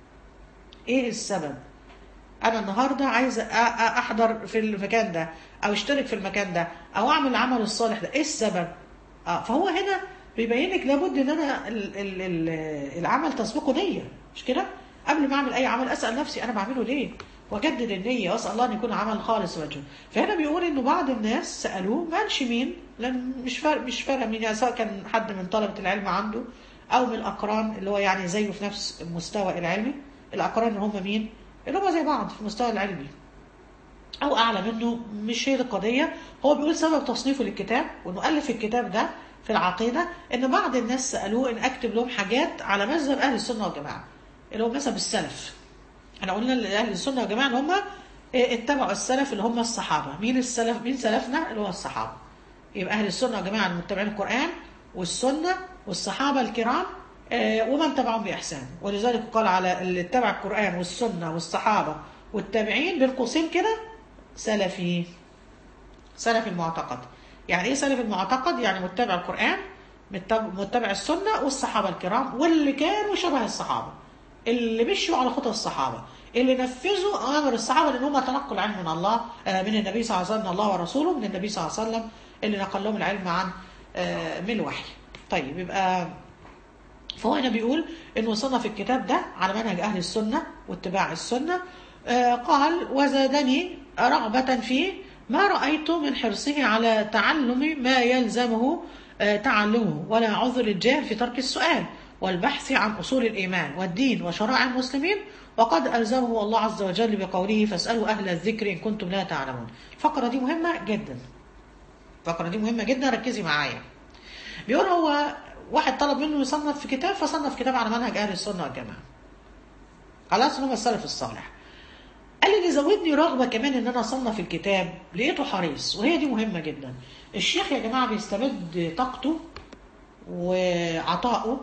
S1: إيه السبب؟ أنا النهاردة عايز أحضر في المكان ده أو أشترك في المكان ده أو أعمل العمل الصالح ده، إيه السبب؟ آه فهو هنا بيبين لك لابد ان انا ال ال ال العمل تسبقه نيه، مش كده؟ قبل ما اعمل اي عمل اسال نفسي انا بعمله ليه؟ واجدد النيه واسال الله ان يكون عمل خالص وجهه. فهنا بيقول انه بعض الناس سالوه، ما قالش مين، لان مش فارق مش فارق مين، يعني سواء كان حد من طلبه العلم عنده او من الاقران اللي هو يعني زيه في نفس المستوى العلمي. الاقران اللي هم مين؟ اللي هم زي بعض في المستوى العلمي او اعلى منه، مش هي دي القضيه. هو بيقول سبب تصنيفه للكتاب وانه الف الكتاب ده في العقيدة ان بعض الناس سألوه ان اكتب لهم حاجات على مذهب اهل السنة والجماعة اللي هو مذهب السلف. احنا قلنا لاهل السنة والجماعة ان هم اتبعوا السلف اللي هم الصحابة. مين السلف؟ مين سلفنا؟ اللي هو الصحابة. يبقى اهل السنة والجماعة المتبعين القرآن والسنة والصحابة الكرام ومن تبعهم بإحسان. ولذلك قال على اللي اتبع القرآن والسنة والصحابة والتابعين بين قوسين كده سلفي، سلف المعتقد. يعني ايه سلف المعتقد؟ يعني متبع القرآن، متبع السنة والصحابة الكرام واللي كانوا شبه الصحابة، اللي مشوا على خطى الصحابة، اللي نفذوا أوامر الصحابة لأن هم تلقوا العلم من الله، من النبي صلى الله عليه وسلم، الله ورسوله، من النبي صلى الله عليه وسلم اللي نقل لهم العلم عن من الوحي. طيب يبقى فهو هنا بيقول انه صنف الكتاب ده على منهج أهل السنة واتباع السنة. قال وزادني رغبة فيه ما رأيت من حرصه على تعلم ما يلزمه تعلمه ولا عذر الجاهل في ترك السؤال والبحث عن أصول الإيمان والدين وشرائع المسلمين، وقد ألزمه الله عز وجل بقوله فاسألوا أهل الذكر إن كنتم لا تعلمون. الفقرة دي مهمة جدا. الفقرة دي مهمة جدا، ركزي معايا. بيقول هو واحد طلب منه يصنف في كتاب، فصنف كتاب على منهج أهل السنة والجماعة على أساس إنه السلف الصالح. قال لي اللي زودني رغبة كمان إن أنا أصنف الكتاب لقيته حريص، وهي دي مهمة جدا. الشيخ يا جماعة بيستمد طاقته وعطائه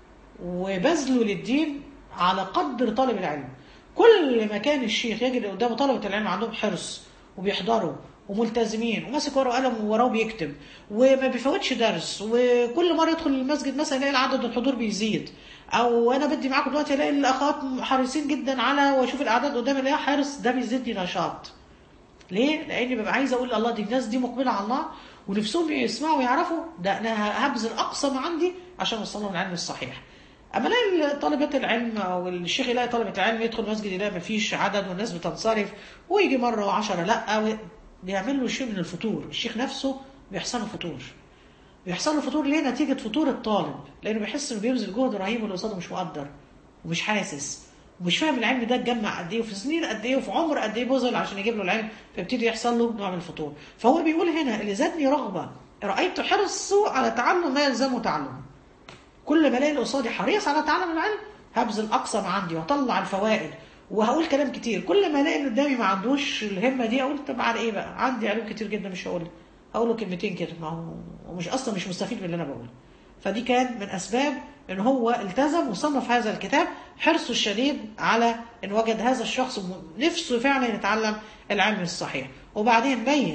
S1: وبذله للدين على قدر طالب العلم. كل ما كان الشيخ يجد قدامه طلبة العلم عندهم حرص وبيحضروا وملتزمين وماسك ورقه وقلم وراه بيكتب وما بيفوتش درس، وكل مره يدخل المسجد مثلا يلاقي عدد الحضور بيزيد، او انا بدي معاكم دلوقتي الاقي الاخوات حريصين جدا على واشوف الاعداد قدامي الاقيها حرص، ده بيزيدني نشاط. ليه؟ لاني ببقى عايزه اقول الله دي الناس دي مقبله على الله ونفسهم يسمعوا ويعرفوا، ده انا هبذل اقصى ما عندي عشان اوصل لهم العلم الصحيح. اما الاقي طالبات العلم او الشيخ يلاقي طلبه العلم يدخل المسجد يلاقي مفيش عدد والناس بتنصرف، ويجي مره وعشرة لا، بيعمل له شيء من الفتور. الشيخ نفسه بيحصل له فتور. بيحصل له فتور ليه؟ نتيجه فتور الطالب، لانه بيحس انه بيبذل جهد رهيب واللي قصاده مش مقدر ومش حاسس ومش فاهم العلم ده اتجمع قد ايه وفي سنين قد ايه وفي عمر قد ايه بذل عشان يجيب له العلم، فيبتدي يحصل له نوع من الفتور. فهو بيقول هنا اللي زادني رغبه رايت حرصه على تعلم ما يلزمه تعلمه. كل ما الاقي اللي قصادي حريص على تعلم العلم هبذل اقصى ما عندي واطلع الفوائد وهقول كلام كتير. كل ما الاقي اللي قدامي ما عندوش الهمه دي اقول طب على ايه بقى؟ عندي علوم كتير جدا مش هقول هقول له كلمتين كده، ما هو ومش اصلا مش مستفيد من اللي انا بقوله. فدي كان من اسباب ان هو التزم وصنف هذا الكتاب، حرصه الشديد على ان وجد هذا الشخص نفسه فعلا يتعلم العلم الصحيح. وبعدين بين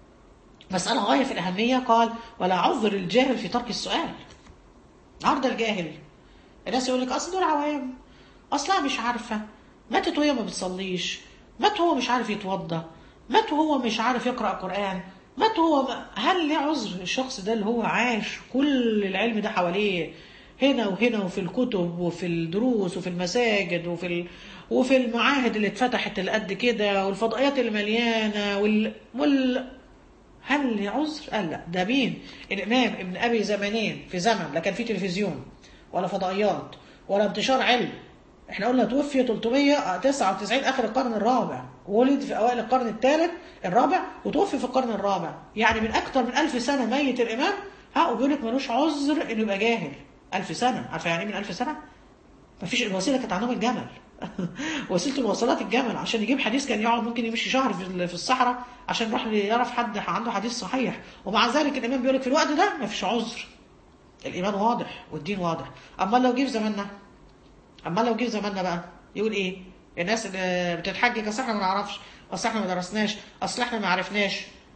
S1: مساله غايه في الاهميه، قال ولا عذر الجاهل في ترك السؤال. عرض الجاهل، الناس يقول لك اصل دول عوام، اصلها مش عارفه، ماتت وهي ما بتصليش، مات هو مش عارف يتوضا، مات وهو مش عارف يقرا قران، مات هو ما... هل ليه عذر الشخص ده اللي هو عاش كل العلم ده حواليه هنا وهنا وفي الكتب وفي الدروس وفي المساجد وفي ال... وفي المعاهد اللي اتفتحت اللي قد كده والفضائيات اللي مليانه وال... وال... هل ليه عذر؟ قال لا. ده مين؟ الامام ابن ابي زمانين في زمن لا كان فيه تلفزيون ولا فضائيات ولا انتشار علم. احنا قلنا توفي ثلاثمائة وتسعة وتسعين اخر القرن الرابع، ولد في اوائل القرن الثالث الرابع وتوفي في القرن الرابع، يعني من اكثر من ألف سنه ميت الامام. ها وبيقول لك ملوش عذر انه يبقى جاهل. ألف سنه، عارفه يعني ايه من ألف سنه؟ مفيش. الوسيله كانت عندهم الجمل وسيله المواصلات الجمل، عشان يجيب حديث كان يقعد ممكن يمشي شهر في في الصحراء عشان يروح يعرف حد عنده حديث صحيح. ومع ذلك الامام بيقول لك في الوقت ده مفيش عذر، الايمان واضح والدين واضح. اما لو جه في زماننا اما لو جه في زماننا بقى يقول ايه؟ الناس اللي بتتحجج اصل احنا ما نعرفش، اصل احنا ما درسناش، اصل احنا ما عرفناش.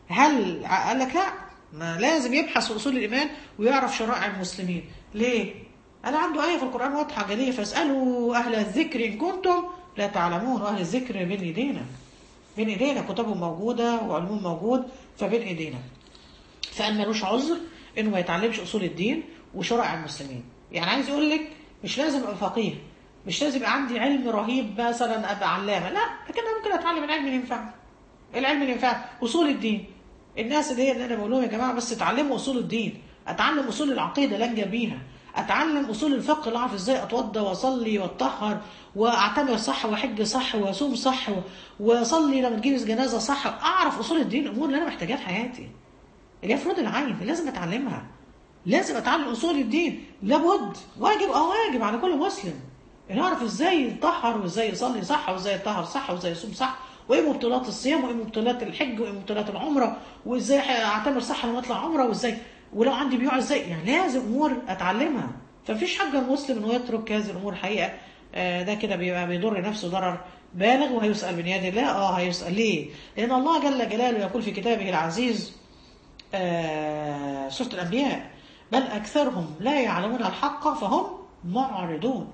S1: هل قال لك لا؟ ما لازم يبحث في اصول الايمان ويعرف شرائع المسلمين. ليه؟ انا عنده ايه في القران واضحه جليه، فاسالوا اهل الذكر ان كنتم لا تعلمون. واهل الذكر بين ايدينا، بين ايدينا كتبهم موجوده وعلمهم موجود، فبين ايدينا. فان ملوش عذر انه ما يتعلمش اصول الدين وشرائع المسلمين. يعني عايز يقول لك مش لازم ابقى فقيه، مش لازم يبقى عندي علم رهيب مثلا ابقى علامه، لا، لكن انا ممكن اتعلم العلم اللي ينفع. العلم اللي ينفع اصول الدين. الناس اللي هي اللي انا بقول لهم يا جماعه بس اتعلموا اصول الدين، اتعلم اصول العقيده اللي انجى بيها، اتعلم اصول الفقه اللي اعرف ازاي اتوضى واصلي واتطهر واعتمر صح واحج صح واصوم صح واصلي لما تجيب جنازه صح. اعرف اصول الدين، الامور اللي انا محتاجاها في حياتي اللي هي فروض العين لازم اتعلمها. لازم اتعلم اصول الدين، لابد، واجب او واجب على كل مسلم ان يعرف ازاي يطهر وازاي يصلي صح وازاي يطهر صح وازاي يصوم صح، وايه مبطلات الصيام وايه مبطلات الحج وايه مبطلات العمره، وازاي اعتمر صح لما اطلع عمره، وازاي ولو عندي بيوع ازاي. يعني لازم امور اتعلمها. فمفيش حاجه المسلم انه يترك هذه الامور الحقيقه. آه ده كده بيبقى بيضر نفسه ضرر بالغ، وهيسال من يد الله. اه هيسال ليه؟ لان الله جل جلاله يقول في كتابه العزيز آه سوره الانبياء بل اكثرهم لا يعلمون الحق فهم معرضون.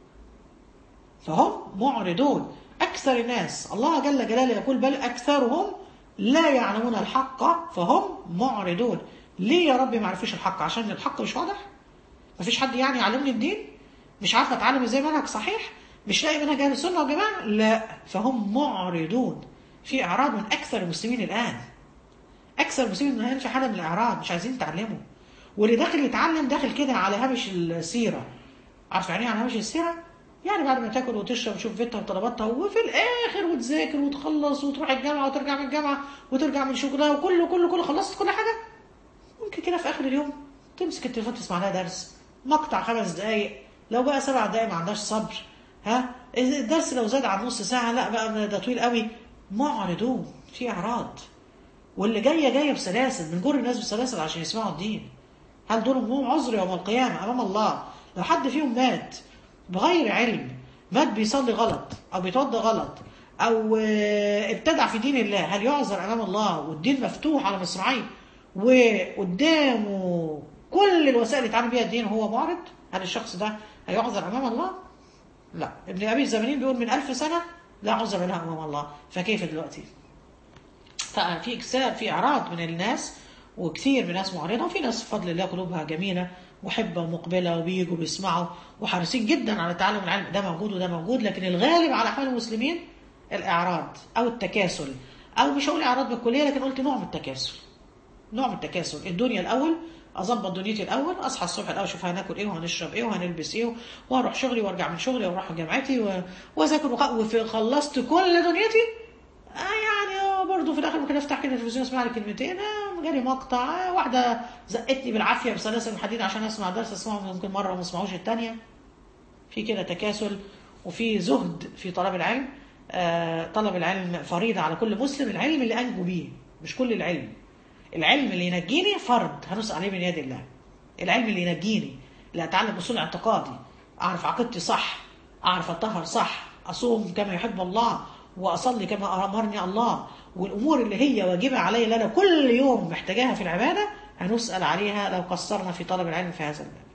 S1: فهم معرضون. اكثر الناس، الله جل جلاله يقول بل اكثرهم لا يعلمون الحق فهم معرضون. ليه يا رب ما عرفوش الحق؟ عشان الحق مش واضح؟ مفيش حد يعني يعلمني الدين؟ مش عارفه اتعلم ازاي منهج صحيح؟ مش لاقي منهج اهل السنه والجماعه؟ لا، فهم معرضون. في اعراض من اكثر المسلمين الان. اكثر المسلمين ما في حاله من الاعراض، مش عايزين يتعلموا. واللي داخل يتعلم داخل كده على هامش السيره. عارف يعني ايه على هامش السيره؟ يعني بعد ما تاكل وتشرب وتشوف بيتها وطلباتها وفي الاخر وتذاكر وتخلص وتروح الجامعه وترجع من الجامعه وترجع من شغلها وكله كله كله خلصت كل حاجه. ممكن كده في اخر اليوم تمسك التليفون تسمع لها درس، مقطع خمس دقايق، لو بقى سبع دقايق ما عندهاش صبر. ها الدرس لو زاد عن نص ساعه لا بقى ده طويل قوي، معرضون في اعراض. واللي جايه جايه بسلاسل، بنجر الناس بسلاسل عشان يسمعوا الدين. هل دول همهم عذر يوم القيامه امام الله؟ لو حد فيهم مات بغير علم، مات بيصلي غلط او بيتوضى غلط او ابتدع في دين الله، هل يعذر امام الله والدين مفتوح على مصراعيه وقدامه كل الوسائل اللي يتعامل بيها الدين وهو معرض؟ هل الشخص ده هيعذر امام الله؟ لا. ابن ابي الزمانين بيقول من ألف سنه لا عذر لها امام الله، فكيف دلوقتي؟ ففي اكساب، في اعراض من الناس، وكثير من الناس معرضه، وفي ناس بفضل الله قلوبها جميله محبه ومقبله وبيجوا بيسمعوا وحريصين جدا على تعلم العلم، ده موجود وده موجود. لكن الغالب على حال المسلمين الاعراض او التكاسل، او مش هقول اعراض بالكليه لكن قلت نوع من التكاسل. نوع من التكاسل. الدنيا الاول، اظبط دنيتي الاول، اصحى الصبح الاول اشوف هناكل ايه وهنشرب ايه وهنلبس ايه وهروح شغلي وارجع من شغلي واروح جامعتي واذاكر وخلصت كل دنيتي. آه يعني برضه في الاخر ممكن افتح كده التلفزيون اسمع لي كلمتين، آه جالي مقطع، آه واحده زقتني بالعافيه بسلاسل الحديد عشان اسمع درس، اسمعه ممكن مره وما اسمعوش الثانيه. في كده تكاسل، وفي زهد في طلب العلم. آه طلب العلم فريضه على كل مسلم، العلم اللي انجو بيه مش كل العلم. العلم اللي ينجيني فرض هنسأل عليه من يد الله. العلم اللي ينجيني، اللي اتعلم اصول اعتقادي، اعرف عقيدتي صح، اعرف اطهر صح، اصوم كما يحب الله، واصلي كما امرني الله، والامور اللي هي واجبه علي اللي انا كل يوم محتاجاها في العباده هنسأل عليها لو قصرنا في طلب العلم في هذا الباب.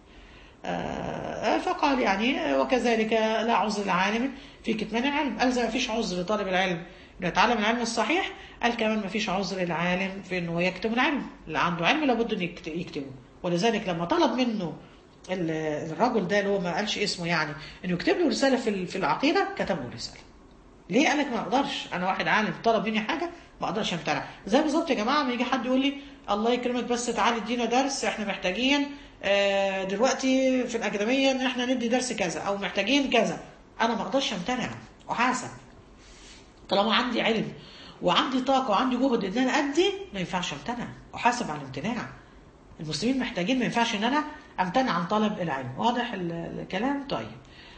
S1: آه فقال يعني وكذلك لا عذر لعالم في كتمان العلم. قال زي ما فيش عذر لطالب العلم انه يتعلم العلم الصحيح، قال كمان ما فيش عذر للعالم في انه يكتم العلم. اللي عنده علم لابد انه يكتمه. ولذلك لما طلب منه الرجل ده اللي هو ما قالش اسمه يعني انه يكتب له رساله في في العقيده، كتب له رساله. ليه؟ قال لك ما اقدرش، انا واحد عالم طلب مني حاجه ما اقدرش امتنع. زي بالظبط يا جماعه ما يجي حد يقول لي الله يكرمك بس تعالي ادينا درس، احنا محتاجين دلوقتي في الاكاديميه ان احنا ندي درس كذا او محتاجين كذا، انا ما اقدرش امتنع وحاسب. طالما عندي علم وعندي طاقه وعندي جهد ان انا ادي، ما ينفعش امتنع واحاسب على الامتناع. المسلمين محتاجين، ما ينفعش ان انا امتنع عن طلب العلم. واضح الكلام؟ طيب.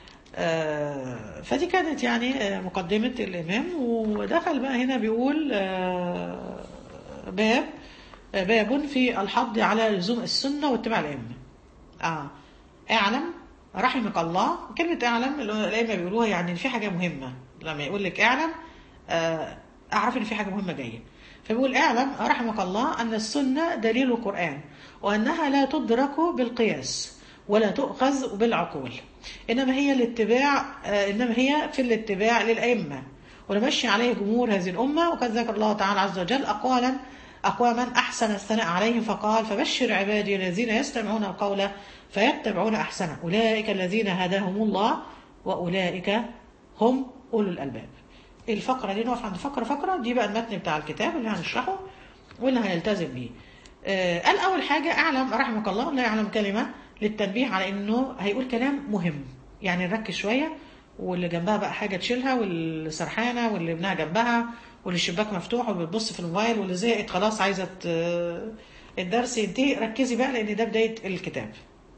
S1: آه فدي كانت يعني مقدمه الامام، ودخل بقى هنا بيقول آه باب باب في الحض على لزوم السنه واتباع الائمه. اه اعلم رحمك الله. كلمه اعلم الائمه بيقولوها يعني في حاجه مهمه. لما يقول لك اعلم اعرف ان في حاجه مهمه جايه. فبيقول اعلم رحمك الله ان السنه دليل القران، وانها لا تدرك بالقياس ولا تؤخذ بالعقول، انما هي الاتباع انما هي في الاتباع للائمه ونمشي عليه جمهور هذه الامه. وقد ذكر الله تعالى عز وجل اقوالا اقواما احسن الثناء عليهم فقال فبشر عبادي الذين يستمعون القول فيتبعون احسنه اولئك الذين هداهم الله واولئك هم اولو الالباب. الفقره دي نقف عند فقره فقره، دي بقى المتن بتاع الكتاب اللي هنشرحه واللي هنلتزم بيه. آه قال اول حاجه اعلم رحمك الله، لا يعلم كلمه للتنبيه على انه هيقول كلام مهم، يعني نركز شويه، واللي جنبها بقى حاجه تشيلها، واللي سرحانه واللي ابنها جنبها واللي الشباك مفتوح واللي بتبص في الموبايل واللي زهقت خلاص عايزه الدرس ينتهي، ركزي بقى لان ده بدايه الكتاب.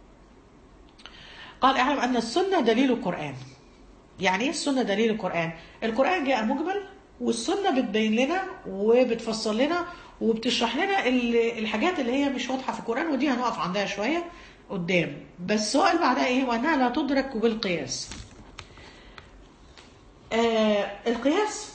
S1: قال اعلم ان السنه دليل القران. يعني ايه السنه دليل القران؟ القران جاء مجمل، والسنه بتبين لنا وبتفصل لنا وبتشرح لنا الحاجات اللي هي مش واضحه في القران، ودي هنقف عندها شويه قدام. بس السؤال بعدها ايه؟ وانها لا تدرك بالقياس. آه القياس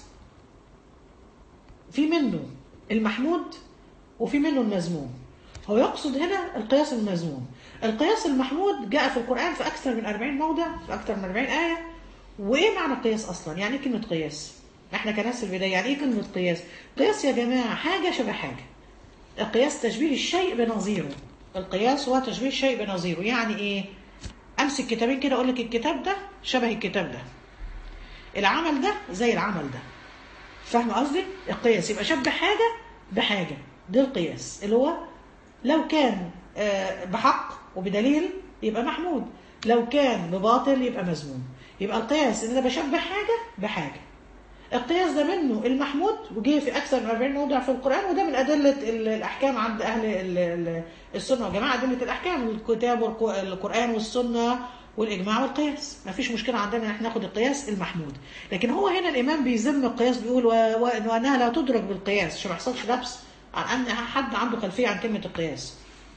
S1: في منه المحمود وفي منه المذموم. هو يقصد هنا القياس المذموم. القياس المحمود جاء في القرآن في أكثر من أربعين موضع، في أكثر من أربعين آية. وإيه معنى القياس أصلا؟ يعني إيه كلمة قياس؟ إحنا كناس البداية يعني إيه كلمة قياس؟ قياس يا جماعة حاجة شبه حاجة. القياس تشبيه الشيء بنظيره. القياس هو تشبيه الشيء بنظيره. يعني إيه؟ أمسك كتابين كده أقول لك الكتاب ده شبه الكتاب ده، العمل ده زي العمل ده. فاهم قصدي؟ القياس يبقى شبه حاجة بحاجة، ده القياس اللي هو لو كان بحق وبدليل يبقى محمود، لو كان بباطل يبقى مذموم. يبقى القياس ان انا بشبه حاجة بحاجة. القياس ده منه المحمود وجه في اكثر من أربعين موضع في القران، وده من ادله الاحكام عند اهل السنه والجماعه. ادله الاحكام الكتاب والقران والسنه والاجماع والقياس، ما فيش مشكله عندنا ان احنا ناخد القياس المحمود. لكن هو هنا الامام بيذم القياس، بيقول وانها لا تدرك بالقياس عشان ما يحصلش لبس عن ان حد عنده خلفيه عن كلمه القياس.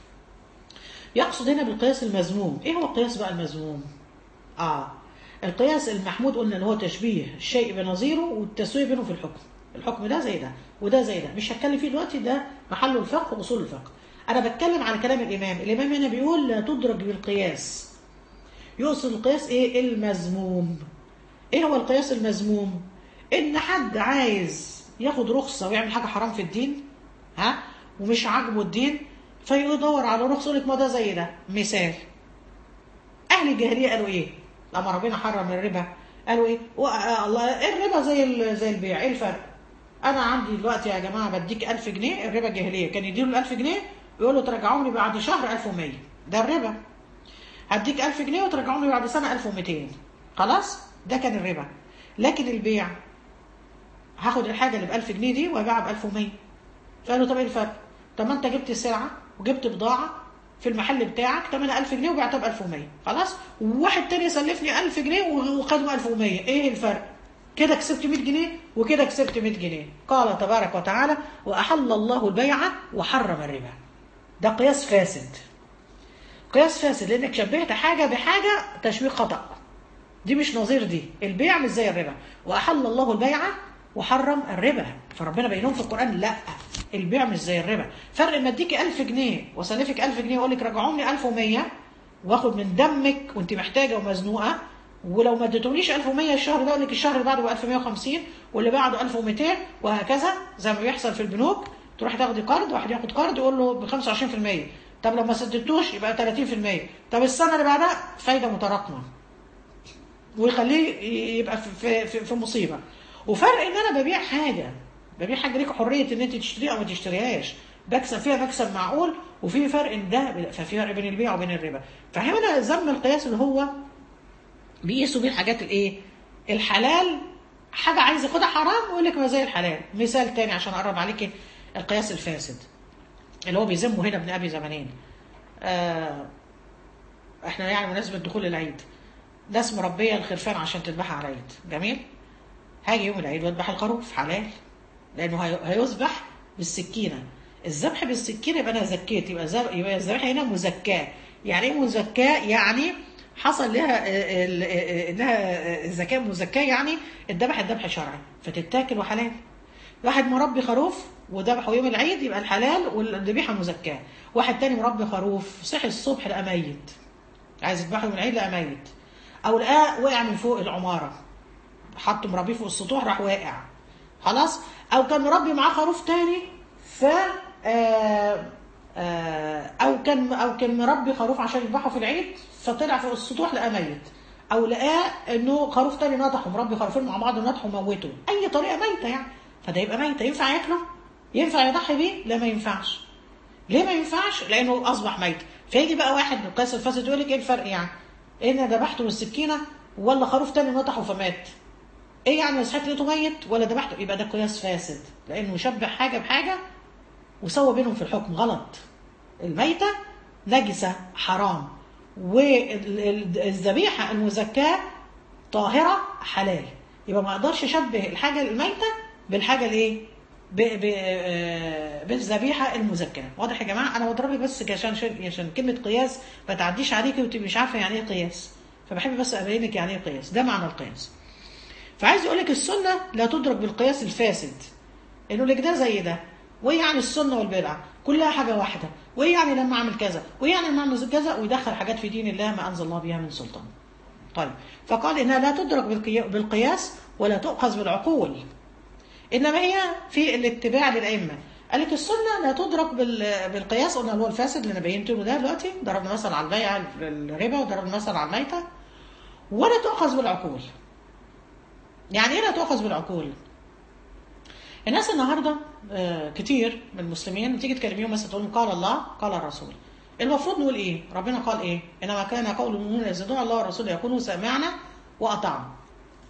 S1: يقصد هنا بالقياس المذموم. ايه هو القياس بقى المذموم؟ اه القياس المحمود قلنا ان هو تشبيه الشيء بنظيره والتسويه بينه في الحكم. الحكم ده زي ده وده زي ده، مش هتكلم فيه دلوقتي، ده محل الفقه واصول الفقه. انا بتكلم على كلام الامام. الامام هنا بيقول لا تدرك بالقياس، يقصد القياس ايه؟ المذموم. ايه هو القياس المذموم؟ ان حد عايز ياخد رخصه ويعمل حاجه حرام في الدين، ها، ومش عاجبه الدين، فيدور على رخصه يقول لك ما ده زي ده. مثال، اهل الجاهليه قالوا ايه لما ربنا حرم الربا؟ قالوا ايه؟ الله، الربا زي زي البيع، ايه الفرق؟ انا عندي دلوقتي يا جماعه بديك ألف جنيه، الربا الجاهليه كان يديله ال ألف جنيه ويقول له ترجعوا لي بعد شهر ألف ومية، ده الربا. هديك ألف جنيه وترجعوا لي بعد سنه ألف ومئتين، خلاص ده كان الربا. لكن البيع، هاخد الحاجه اللي ب ألف جنيه دي وابيعها ب ألف ومية. فقالوا طب ايه الفرق؟ طب ما انت جبت السلعه وجبت بضاعه في المحل بتاعك ثمنها ألف جنيه وبعتها ب ألف ومية، خلاص، وواحد تاني سلفني ألف جنيه وخدوا ألف ومية، ايه الفرق؟ كده كسبت مية جنيه وكده كسبت مية جنيه. قال تبارك وتعالى واحل الله البيع وحرم الربا. ده قياس فاسد. قياس فاسد لانك شبهت حاجه بحاجه تشبيه خطا. دي مش نظير دي، البيع مش زي الربا. واحل الله البيع وحرم الربا، فربنا بينهم في القران لا، البيع مش زي الربا. فرق ما اديكي ألف جنيه وسلفك ألف جنيه واقول لك رجعهم لي ألف ومية واخد من دمك وانت محتاجه ومزنوقه، ولو ما اديتوليش ألف ومية الشهر ده اقول لك الشهر اللي بعده ب ألف ومية وخمسين واللي بعده ألف ومئتين وهكذا، زي ما بيحصل في البنوك. تروح تاخدي قرض، واحد ياخد قرض يقول له ب خمسة وعشرين بالمية، طب لو ما سددتوش يبقى ثلاثين بالمية، طب السنه اللي بعدها فايده متراكمه، ويخليه يبقى في في, في مصيبه. وفرق ان انا ببيع حاجه، ببيع حاجه ليك حريه ان انت تشتريها او ما تشتريهاش، بكسب فيها مكسب معقول، وفي فرق ان ده، ففي فرق بين البيع وبين الربا. فهنا ذم القياس اللي هو بيقيسوا بيه الحاجات الايه؟ الحلال. حاجه عايز ياخدها حرام ويقول لك ما زي الحلال. مثال تاني عشان اقرب عليك، القياس الفاسد اللي هو بيذمه هنا ابن ابي زمانين. آه احنا يعني مناسبه دخول العيد، ناس مربيه الخرفان عشان تذبحها على العيد، جميل. هاجي يوم العيد واذبح الخروف حلال، لانه هيذبح بالسكينه. الذبح بالسكينه يبقى انا زكيت، يبقى يبقى الذبيحه هنا مزكاه. يعني ايه مزكاه؟ يعني حصل لها انها زكاه مزكاه، يعني الذبح الذبح شرعي فتتاكل وحلال. واحد مربي خروف وذبحه يوم العيد يبقى الحلال والذبيحه مزكاه. واحد تاني مربي خروف صحي الصبح لقى ميت، عايز يذبحه يوم العيد لقى ميت، او لقاه وقع من فوق العماره، حط مربيه فوق السطوح راح واقع، خلاص. او كان مربي معاه خروف تاني ف آآ آآ او كان او كان مربي خروف عشان يذبحه في العيد فطلع فوق السطوح لقاه ميت، او لقاه انه خروف تاني نطحه، مربي خروفين مع بعض نطحوا موته، اي طريقه ميته يعني، فده يبقى ميته. ينفع ياكله؟ ينفع يضحي بيه؟ لا ما ينفعش. ليه ما ينفعش؟ لانه اصبح ميت. فيجي بقى واحد من القياس الفاسد يقول لك ايه الفرق يعني؟ ايه انا ذبحته بالسكينه ولا خروف تاني نطحه فمات؟ ايه يعني صحيت لقيته ميت ولا ذبحته؟ يبقى ده قياس فاسد، لانه يشبه حاجه بحاجه وسوى بينهم في الحكم غلط. الميته نجسه حرام، والذبيحه المزكاه طاهره حلال. يبقى ما اقدرش اشبه الحاجه الميته بالحاجه الايه؟ بالذبيحه المزكاه. واضح يا جماعه؟ انا بضرب لك بس عشان عشان كلمه قياس ما تعديش عليكي وتبقي مش عارفه يعني ايه قياس، فبحب بس ابين لك يعني ايه قياس. ده معنى القياس. فعايز يقول لك السنه لا تدرك بالقياس الفاسد، انه لك ده زي ده، وايه يعني السنه والبدعه كلها حاجه واحده، وايه يعني لما اعمل كذا، وايه يعني لما اعمل كذا، ويدخل حاجات في دين الله ما انزل الله بها من سلطان. طيب، فقال انها لا تدرك بالقياس ولا تؤخذ بالعقول، انما هي في الاتباع للائمه. قال لك السنه لا تدرك بالقياس، قلنا اللي هو الفاسد اللي انا بينت له ده دلوقتي، ضربنا مثل على البيع الربا وضربنا مثل على الميته، ولا تؤخذ بالعقول. يعني ايه لا تؤخذ بالعقول؟ الناس النهارده كتير من المسلمين تيجي تكلميهم مثلا تقول قال الله قال الرسول، المفروض نقول ايه؟ ربنا قال ايه؟ انما كان قول المؤمنين اذا دعوا الله ورسوله يكونوا سمعنا واطعنا.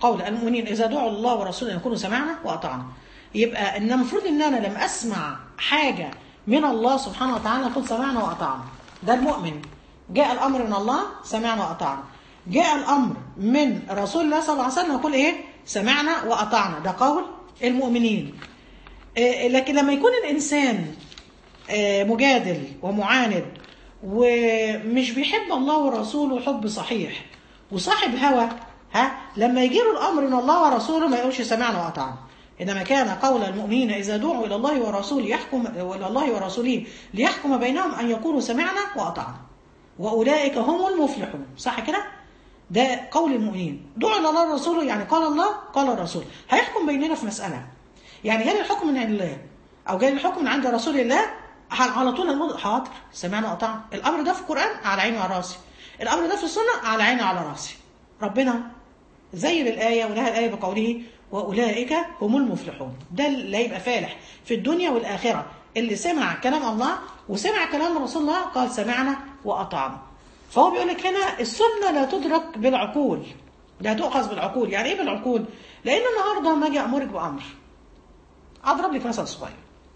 S1: قول المؤمنين اذا دعوا الله ورسوله يكونوا سمعنا واطعنا. يبقى ان المفروض ان انا لما اسمع حاجه من الله سبحانه وتعالى اقول سمعنا واطعنا. ده المؤمن. جاء الامر من الله سمعنا واطعنا. جاء الامر من رسول الله صلى الله عليه وسلم يقول ايه؟ سمعنا واطعنا. ده قول المؤمنين. إيه لكن لما يكون الانسان إيه مجادل ومعاند ومش بيحب الله ورسوله حب صحيح وصاحب هوى، ها لما يجي له الامر من الله ورسوله ما يقولش سمعنا واطعنا. انما كان قول المؤمنين اذا دعوا الى الله ورسوله يحكم الى الله ورسوله ليحكم بينهم ان يقولوا سمعنا واطعنا واولئك هم المفلحون. صح كده؟ ده قول المؤمنين. دعوا الى الله ورسوله يعني قال الله قال الرسول. هيحكم بيننا في مساله، يعني جاي الحكم من عند الله او جاي الحكم من عند رسول الله، على طول الموضوع حاضر سمعنا وأطعنا. الامر ده في القران على عيني وعلى راسي، الامر ده في السنه على عيني وعلى راسي. ربنا زي الايه ونهى الايه بقوله واولئك هم المفلحون. ده اللي هيبقى فالح في الدنيا والاخره، اللي سمع كلام الله وسمع كلام رسول الله قال سمعنا واطعنا. فهو بيقول لك هنا السنه لا تدرك بالعقول، لا تؤخذ بالعقول. يعني ايه بالعقول؟ لان النهارده ما اجي امرك بامر، اضرب لك مثل صغير.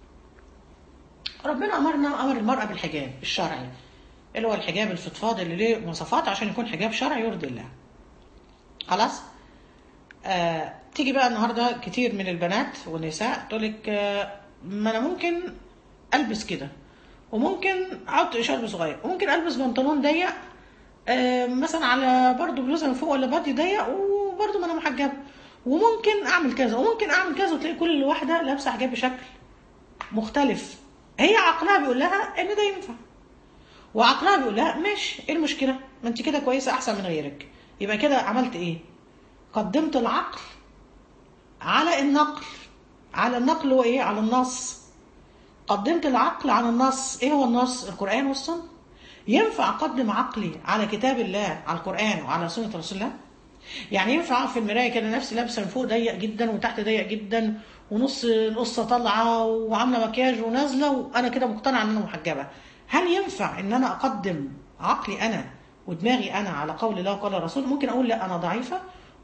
S1: ربنا امرنا امر المراه بالحجاب الشرعي اللي هو الحجاب الفضفاض اللي ليه مواصفات عشان يكون حجاب شرعي يرضي الله. خلاص؟ آه، تيجي بقى النهارده كتير من البنات والنساء تقول لك آه ما انا ممكن البس كده وممكن احط شرب صغير وممكن البس بنطلون ضيق آه مثلا على برضه بلوزه من فوق ولا بادي ضيق وبرضه ما انا محجبه وممكن اعمل كذا وممكن اعمل كذا، وتلاقي كل واحده لابسه حجاب بشكل مختلف. هي عقلها بيقول لها ان ده ينفع وعقلها بيقول لها ماشي ايه المشكله؟ ما انت كده كويسه احسن من غيرك. يبقى كده عملت ايه؟ قدمت العقل على النقل. على النقل هو ايه؟ على النص. قدمت العقل على النص. ايه هو النص؟ القرآن والسنة. ينفع اقدم عقلي على كتاب الله على القرآن وعلى سنة رسول الله؟ يعني ينفع في المراية كده نفسي لابسه من فوق ضيق جدا وتحت ضيق جدا ونص القصه طالعه وعامله مكياج ونازله وانا كده مقتنعه ان انا محجبه، هل ينفع ان انا اقدم عقلي انا ودماغي انا على قول الله وقول الرسول؟ ممكن اقول لا انا ضعيفه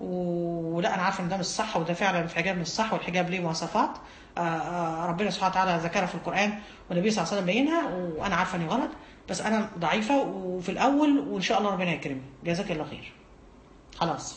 S1: ولا انا عارفه ان ده مش صح وده فعلا الحجاب مش صح والحجاب ليه مواصفات ربنا سبحانه وتعالى ذكرها في القران والنبي صلى الله عليه وسلم بينها وانا عارفه اني غلط، بس انا ضعيفه وفي الاول وان شاء الله ربنا يكرمني جزاك الله خير. خلاص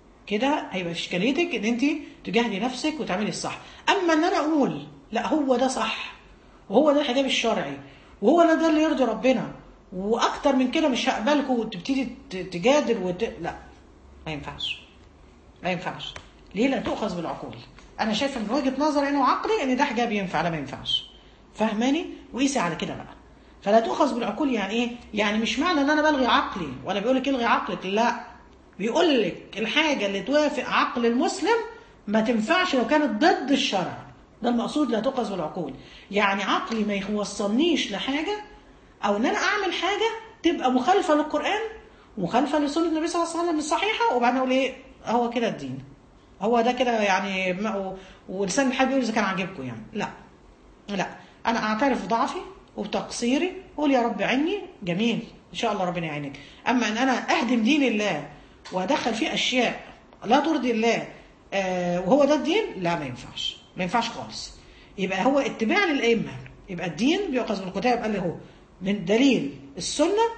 S1: كده هيبقى اشكاليتك ان انت تجاهدي نفسك وتعملي الصح. اما ان انا اقول لا هو ده صح وهو ده الحجاب الشرعي وهو ده, ده اللي يرضي ربنا واكتر من كده مش هقبلكم وتبتدي تجادل وت... لا ما ينفعش ما ينفعش. ليه؟ لا تؤخذ بالعقول. انا شايفه من وجهه نظري انا وعقلي ان ده حجاب ينفع، لا ما ينفعش. فاهماني؟ وقيسي على كده بقى. فلا تؤخذ بالعقول يعني ايه؟ يعني مش معنى ان انا بلغي عقلي ولا بيقول لك الغي عقلك، لا، بيقول لك الحاجه اللي توافق عقل المسلم ما تنفعش لو كانت ضد الشرع. ده المقصود لا تؤخذ بالعقول. يعني عقلي ما يوصلنيش لحاجه او ان انا اعمل حاجه تبقى مخالفه للقران ومخالفه لسنه النبي صلى الله عليه وسلم الصحيحه وبعدين اقول ايه هو كده الدين، هو ده كده يعني، ولسان الحال بيقول اذا كان عاجبكم يعني. لا لا، انا اعترف بضعفي وبتقصيري واقول يا رب عني جميل ان شاء الله ربنا يعينك. اما ان انا اهدم دين الله وادخل فيه اشياء لا ترضي الله آه وهو ده الدين، لا ما ينفعش ما ينفعش خالص. يبقى هو اتباع للائمه. يبقى الدين بيؤخذ بالكتاب قال لي هو من دليل السنه،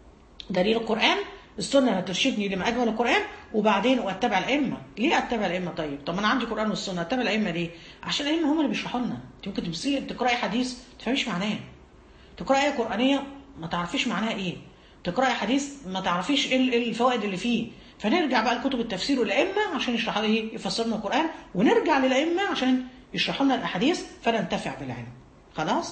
S1: دليل القران، السنه هترشدني لما اجمل القران وبعدين واتبع الائمه. ليه اتبع الائمه؟ طيب طب ما انا عندي قران والسنه، اتبع الائمه ليه؟ عشان الائمه هم اللي بيشرحوا لنا. انت ممكن تبصي تقراي حديث ما تفهميش معناه، تقراي ايه قرانيه ما تعرفيش معناها ايه، تقراي حديث ما تعرفيش ايه الفوائد اللي فيه. فنرجع بقى لكتب التفسير والائمه عشان يشرحوا لنا ايه، يفسروا لنا القران، ونرجع للائمه عشان يشرحوا لنا الاحاديث فننتفع بالعلم. خلاص؟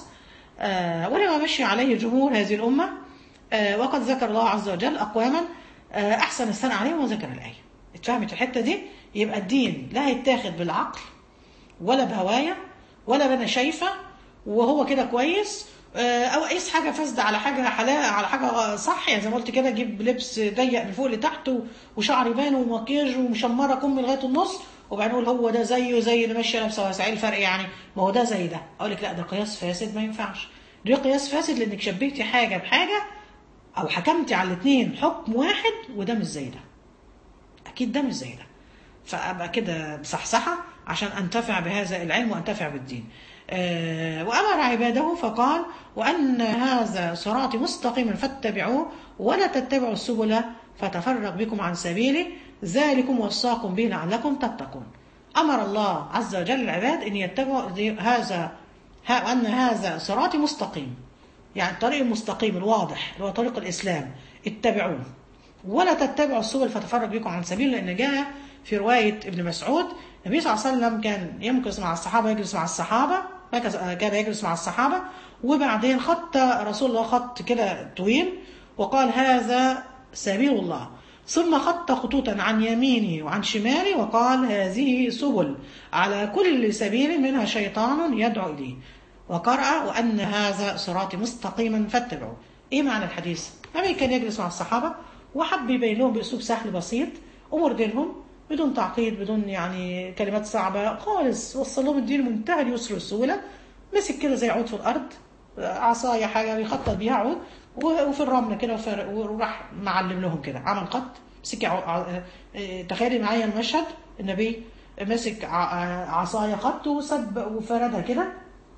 S1: آه ولما مشي عليه جمهور هذه الامه آه وقد ذكر الله عز وجل اقواما آه احسن الثناء عليهم وذكر الايه. اتفهمت الحته دي؟ يبقى الدين لا هيتاخد بالعقل ولا بهوايه ولا بانا شايفه وهو كده كويس، او اقيس حاجه فاسده على حاجه حلال على حاجه صح. يعني زي ما قلت كده اجيب لبس ضيق من فوق لتحت وشعري بان ومكياج ومشمره كم لغايه النص وبعدين اقول هو ده زيه زي اللي ماشيه لابسه واسع. ايه الفرق يعني؟ ما هو ده زي ده. اقول لك لا ده قياس فاسد ما ينفعش. ده قياس فاسد لانك شبهتي حاجه بحاجه او حكمتي على الاثنين حكم واحد وده مش زي ده. اكيد ده مش زي ده. فابقى كده بصحصحه عشان انتفع بهذا العلم وانتفع بالدين. آه وامر عباده فقال: وان هذا صراطي مستقيما فاتبعوه ولا تتبعوا السبل فتفرق بكم عن سبيله ذلكم وصاكم به لعلكم تتقون. امر الله عز وجل العباد ان يتبعوا هذا، وان هذا صراطي مستقيم، يعني الطريق المستقيم الواضح اللي هو طريق الاسلام اتبعوه ولا تتبعوا السبل فتفرق بكم عن سبيله. لان جاء في روايه ابن مسعود النبي صلى الله عليه وسلم كان يمكث مع الصحابه، يجلس مع الصحابه، كان يجلس مع الصحابه وبعدين خط رسول الله خط كده طويل وقال: هذا سبيل الله، ثم خط خطوطا عن يمينه وعن شماله وقال: هذه سبل على كل سبيل منها شيطان يدعو إليه، وقرأ: وأن هذا صراطي مستقيما فاتبعوه. ايه معنى الحديث؟ النبي كان يجلس مع الصحابة وحب يبين لهم بأسلوب سهل بسيط أمور دينهم بدون تعقيد، بدون يعني كلمات صعبة خالص، وصل لهم الدين منتهى اليسر والسهولة. مسك كده زي عود في الأرض، عصاية حاجة يخطط بيها عود وفي الرمل كده، وراح معلم لهم كده، عمل خط. مسك ع... تخيلي معايا المشهد، النبي مسك عصاية خط وسب وفردها كده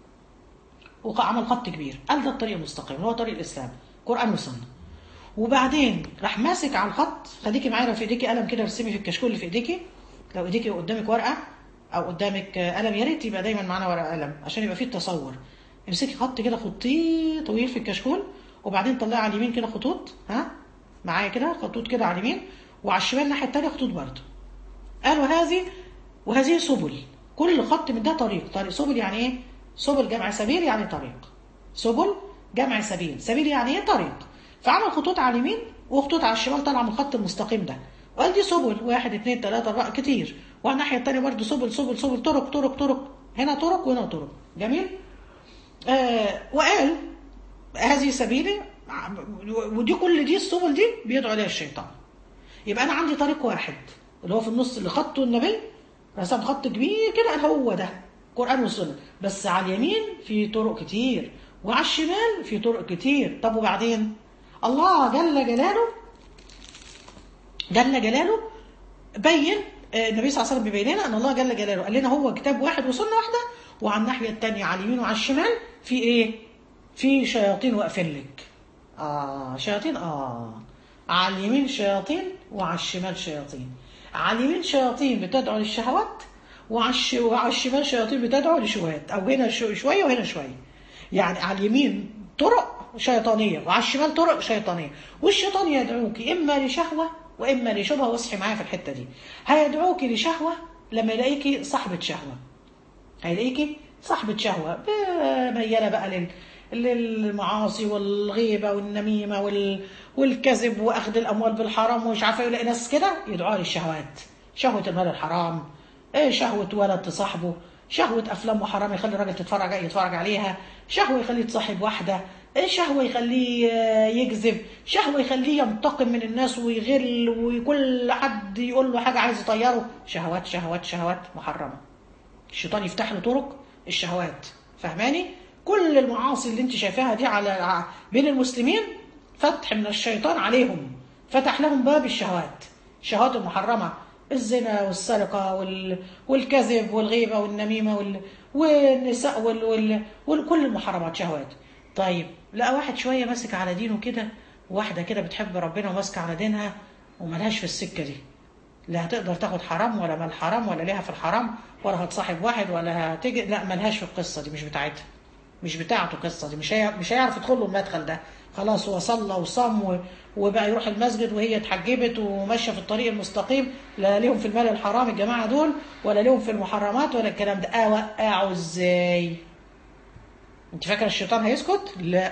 S1: وعمل خط كبير، قال ده الطريق المستقيم هو طريق الإسلام، قرآن وسنة. وبعدين راح ماسك على الخط. خليكي معايا، لو في ايديكي قلم كده ارسمي في الكشكول اللي في ايديكي، لو ايديكي قدامك ورقة او قدامك قلم يا ريت يبقى دايما معانا ورقة قلم عشان يبقى فيه التصور. امسكي خط كده خطي طويل في الكشكول، وبعدين طلعي على اليمين كده خطوط، ها معايا كده خطوط كده على اليمين، وعلى الشمال الناحيه الثانيه خطوط برضه. قالوا هذه وهذه سبل، كل خط من ده طريق. طريق سبل يعني ايه؟ سبل جمع سبيل يعني طريق، سبل جمع سبيل، سبيل يعني ايه؟ طريق. فعمل خطوط على اليمين وخطوط على الشمال طالعه من الخط المستقيم ده، وقال دي سبل، واحد اثنين ثلاثه اربعه كتير، وعلى الناحيه الثانيه برضه سبل سبل سبل، طرق طرق طرق، هنا طرق وهنا طرق. جميل. آه وقال هذه سبيلي، ودي كل دي السبل دي بيدعو اليها الشيطان. يبقى انا عندي طريق واحد اللي هو في النص اللي خطه النبي، رسم خط كبير كده قال هو ده قرآن وسنة، بس على اليمين في طرق كتير وعلى الشمال في طرق كتير. طب وبعدين الله جل جلاله جل جلاله بين، النبي صلى الله عليه وسلم بيبين لنا ان الله جل جلاله قال لنا هو كتاب واحد وسنة واحدة، وعلى الناحية التانية على اليمين وعلى الشمال في ايه؟ في شياطين واقفين لك. اه شياطين، اه على اليمين شياطين وعلى الشمال شياطين. على اليمين شياطين بتدعو للشهوات، وعلى الشمال شياطين بتدعو لشهوات، او هنا شويه وهنا شويه. يعني على اليمين طرق شيطانيه وعلى الشمال طرق شيطانيه، والشيطان يدعوك اما لشهوه واما لشبهه. واصحي معايا في الحته دي، هيدعوك لشهوه لما يلاقيكي صاحبه شهوه، هيلاقيكي صاحبه شهوه مياله بقى لل للمعاصي والغيبه والنميمه وال... والكذب واخذ الاموال بالحرام ومش عارفه، يلاقي ناس كده يدعوها للشهوات، شهوه المال الحرام، ايه شهوه ولد تصاحبه، شهوه افلام وحرام يخلي الراجل تتفرج يتفرج عليها، شهوه يخليه تصاحب واحده، ايه شهوه يخليه يكذب، شهوه يخليه ينتقم من الناس ويغل وكل حد يقول له حاجه عايز يطيره. شهوات شهوات شهوات محرمه. الشيطان يفتح له طرق الشهوات، فهماني؟ كل المعاصي اللي انت شايفاها دي على بين المسلمين فتح من الشيطان عليهم، فتح لهم باب الشهوات، الشهوات المحرمه، الزنا والسرقه وال... والكذب والغيبه والنميمه وال... والنساء وال... وال... وكل المحرمات شهوات. طيب لقى واحد شويه ماسك على دينه كده، واحده كده بتحب ربنا وماسكه على دينها وملهاش في السكه دي، لا هتقدر تاخد حرام ولا مال حرام ولا ليها في الحرام ولا هتصاحب واحد ولا هتجي، لا ملهاش في القصه دي، مش بتاعتها، مش بتاعته القصه دي، مش هي... مش هيعرف يدخل له المدخل ده. خلاص هو صلى وصام و... وبقى يروح المسجد وهي اتحجبت وماشيه في الطريق المستقيم، لا ليهم في المال الحرام الجماعه دول ولا ليهم في المحرمات ولا الكلام ده. اوقعوا ازاي؟ انت فاكر الشيطان هيسكت؟ لا.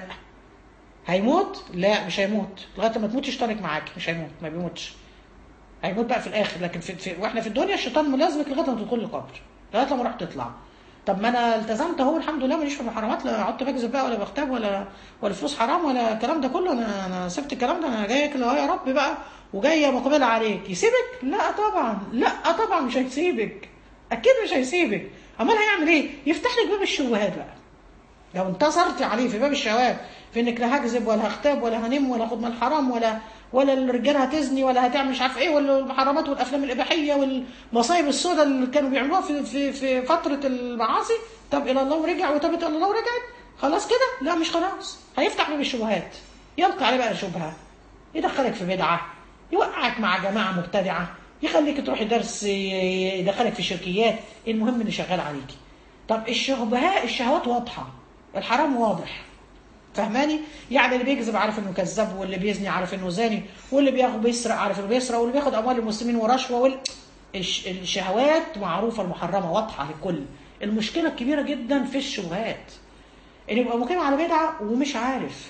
S1: هيموت؟ لا مش هيموت، لغايه ما تموت يشترك معاك، مش هيموت، ما بيموتش، هيموت بقى في الاخر. لكن في, في... واحنا في الدنيا الشيطان ملازمك لغايه ما تدخل القبر، لغايه ما راح تطلع. طب ما انا التزمت اهو الحمد لله، ماليش في المحرمات، لا قعدت بكذب بقى ولا بغتاب ولا ولا فلوس حرام ولا الكلام ده كله، انا انا سبت الكلام ده، انا جايه كده يا رب بقى وجايه مقبله عليك، يسيبك؟ لا طبعا، لا طبعا مش هيسيبك، اكيد مش هيسيبك. امال هيعمل ايه؟ يفتح لك باب الشبهات بقى. لو انتصرت عليه في باب الشهوات، في انك لا هكذب ولا هغتاب ولا هنم ولا اخد مال حرام ولا
S2: ولا الرجاله هتزني ولا هتعمل مش عارف ايه، ولا المحرمات والافلام الاباحيه والمصايب السوداء اللي كانوا بيعملوها في في في فتره المعاصي، تاب الى الله ورجع وتابت الى الله ورجعت، خلاص كده؟ لا مش خلاص، هيفتح باب الشبهات، يلقى عليه بقى شبهه، يدخلك في بدعه، يوقعك مع جماعه مبتدعه، يخليك تروحي درس يدخلك في شركيات، المهم اللي شغال عليكي. طب الشبهات الشهوات واضحه، الحرام واضح، فهماني؟ يعني اللي بيكذب عارف انه كذاب، واللي بيزني عارف انه زاني، واللي بياخد بيسرق عارف انه بيسرق، واللي بياخد اموال المسلمين ورشوه وال... الش... الشهوات معروفه المحرمه واضحه للكل. المشكله الكبيره جدا في الشبهات، اللي يبقى مقيم على بدعه ومش عارف،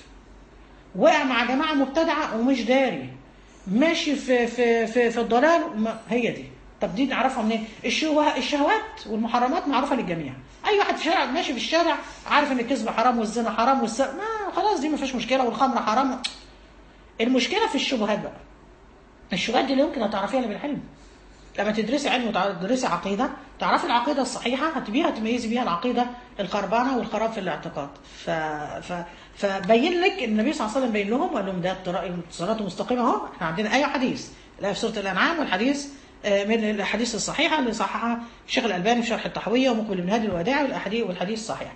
S2: وقع مع جماعه مبتدعه ومش داري، ماشي في في في, في الضلال. ما هي دي. طب دي نعرفها منين؟ إيه؟ الشهوات الشهوات والمحرمات معروفه للجميع، اي واحد في الشارع ماشي في الشارع عارف ان الكذب حرام والزنا حرام والسرقه، ما خلاص دي ما فيش مشكله، والخمر حرام. المشكله في الشبهات بقى. الشبهات دي اللي يمكن هتعرفيها اللي بالعلم، لما تدرسي علم وتدرسي عقيده، تعرفي العقيده الصحيحه، هتبيها تميزي بيها العقيده الخربانه والخراب في الاعتقاد. ف... ف... فبين لك النبي صلى الله عليه وسلم، بين لهم وقال لهم ده صراط مستقيمه اهو. احنا عندنا ايه حديث، الايه في سوره الانعام، والحديث من الاحاديث الصحيحه اللي صححها الشيخ الالباني في شرح التحويه، ومقبل بن هادي الوداعي، والاحاديث والحديث الصحيح.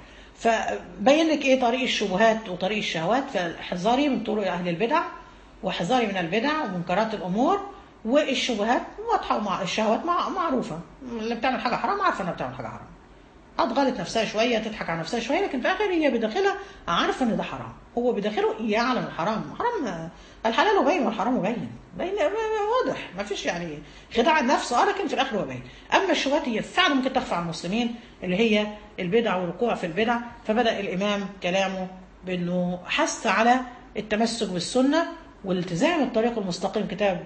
S2: فبين لك ايه طريق الشبهات وطريق الشهوات. فاحذري من طرق اهل البدع، واحذري من البدع ومنكرات الامور. والشبهات واضحه، ومع الشهوات مع... معروفه، اللي بتعمل حاجه حرام عارفه انها بتعمل حاجه حرام، هتغلط نفسها شويه، تضحك على نفسها شويه، لكن في الاخر هي بداخلها عارفه ان ده حرام، هو بداخله يعلم الحرام حرام، الحلال باين والحرام باين باين واضح، ما فيش يعني خداع النفس، اه لكن في الاخر هو باين. اما الشبهات هي فعلا ممكن تخفى على المسلمين، اللي هي البدع والوقوع في البدع. فبدا الامام كلامه بانه حث على التمسك بالسنه والالتزام الطريق المستقيم، كتاب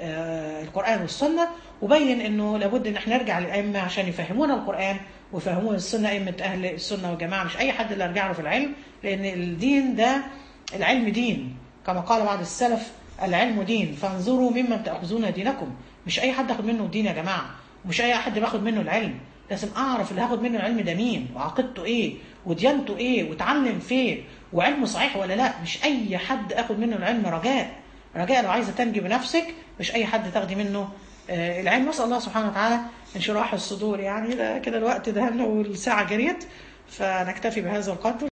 S2: والقرآن والسنة، وبين انه لابد ان احنا نرجع للأئمة عشان يفهمونا القرآن ويفهمونا السنة، أئمة أهل السنة والجماعة، مش أي حد اللي أرجع له في العلم، لأن الدين ده العلم دين، كما قال بعض السلف العلم دين فانظروا ممن تأخذون دينكم. مش أي حد أخذ منه الدين يا جماعة، ومش أي حد باخد منه العلم، لازم أعرف اللي هاخد منه العلم ده مين، وعقيدته إيه، وديانته إيه، وتعلم فين، وعلمه صحيح ولا لا. مش اي حد اخد منه العلم، رجاء رجاء لو عايزه تنجي بنفسك، مش اي حد تاخدي منه العلم. نسال الله سبحانه وتعالى انشراح الصدور. يعني ده كده الوقت دهمنا والساعه جريت، فنكتفي بهذا القدر.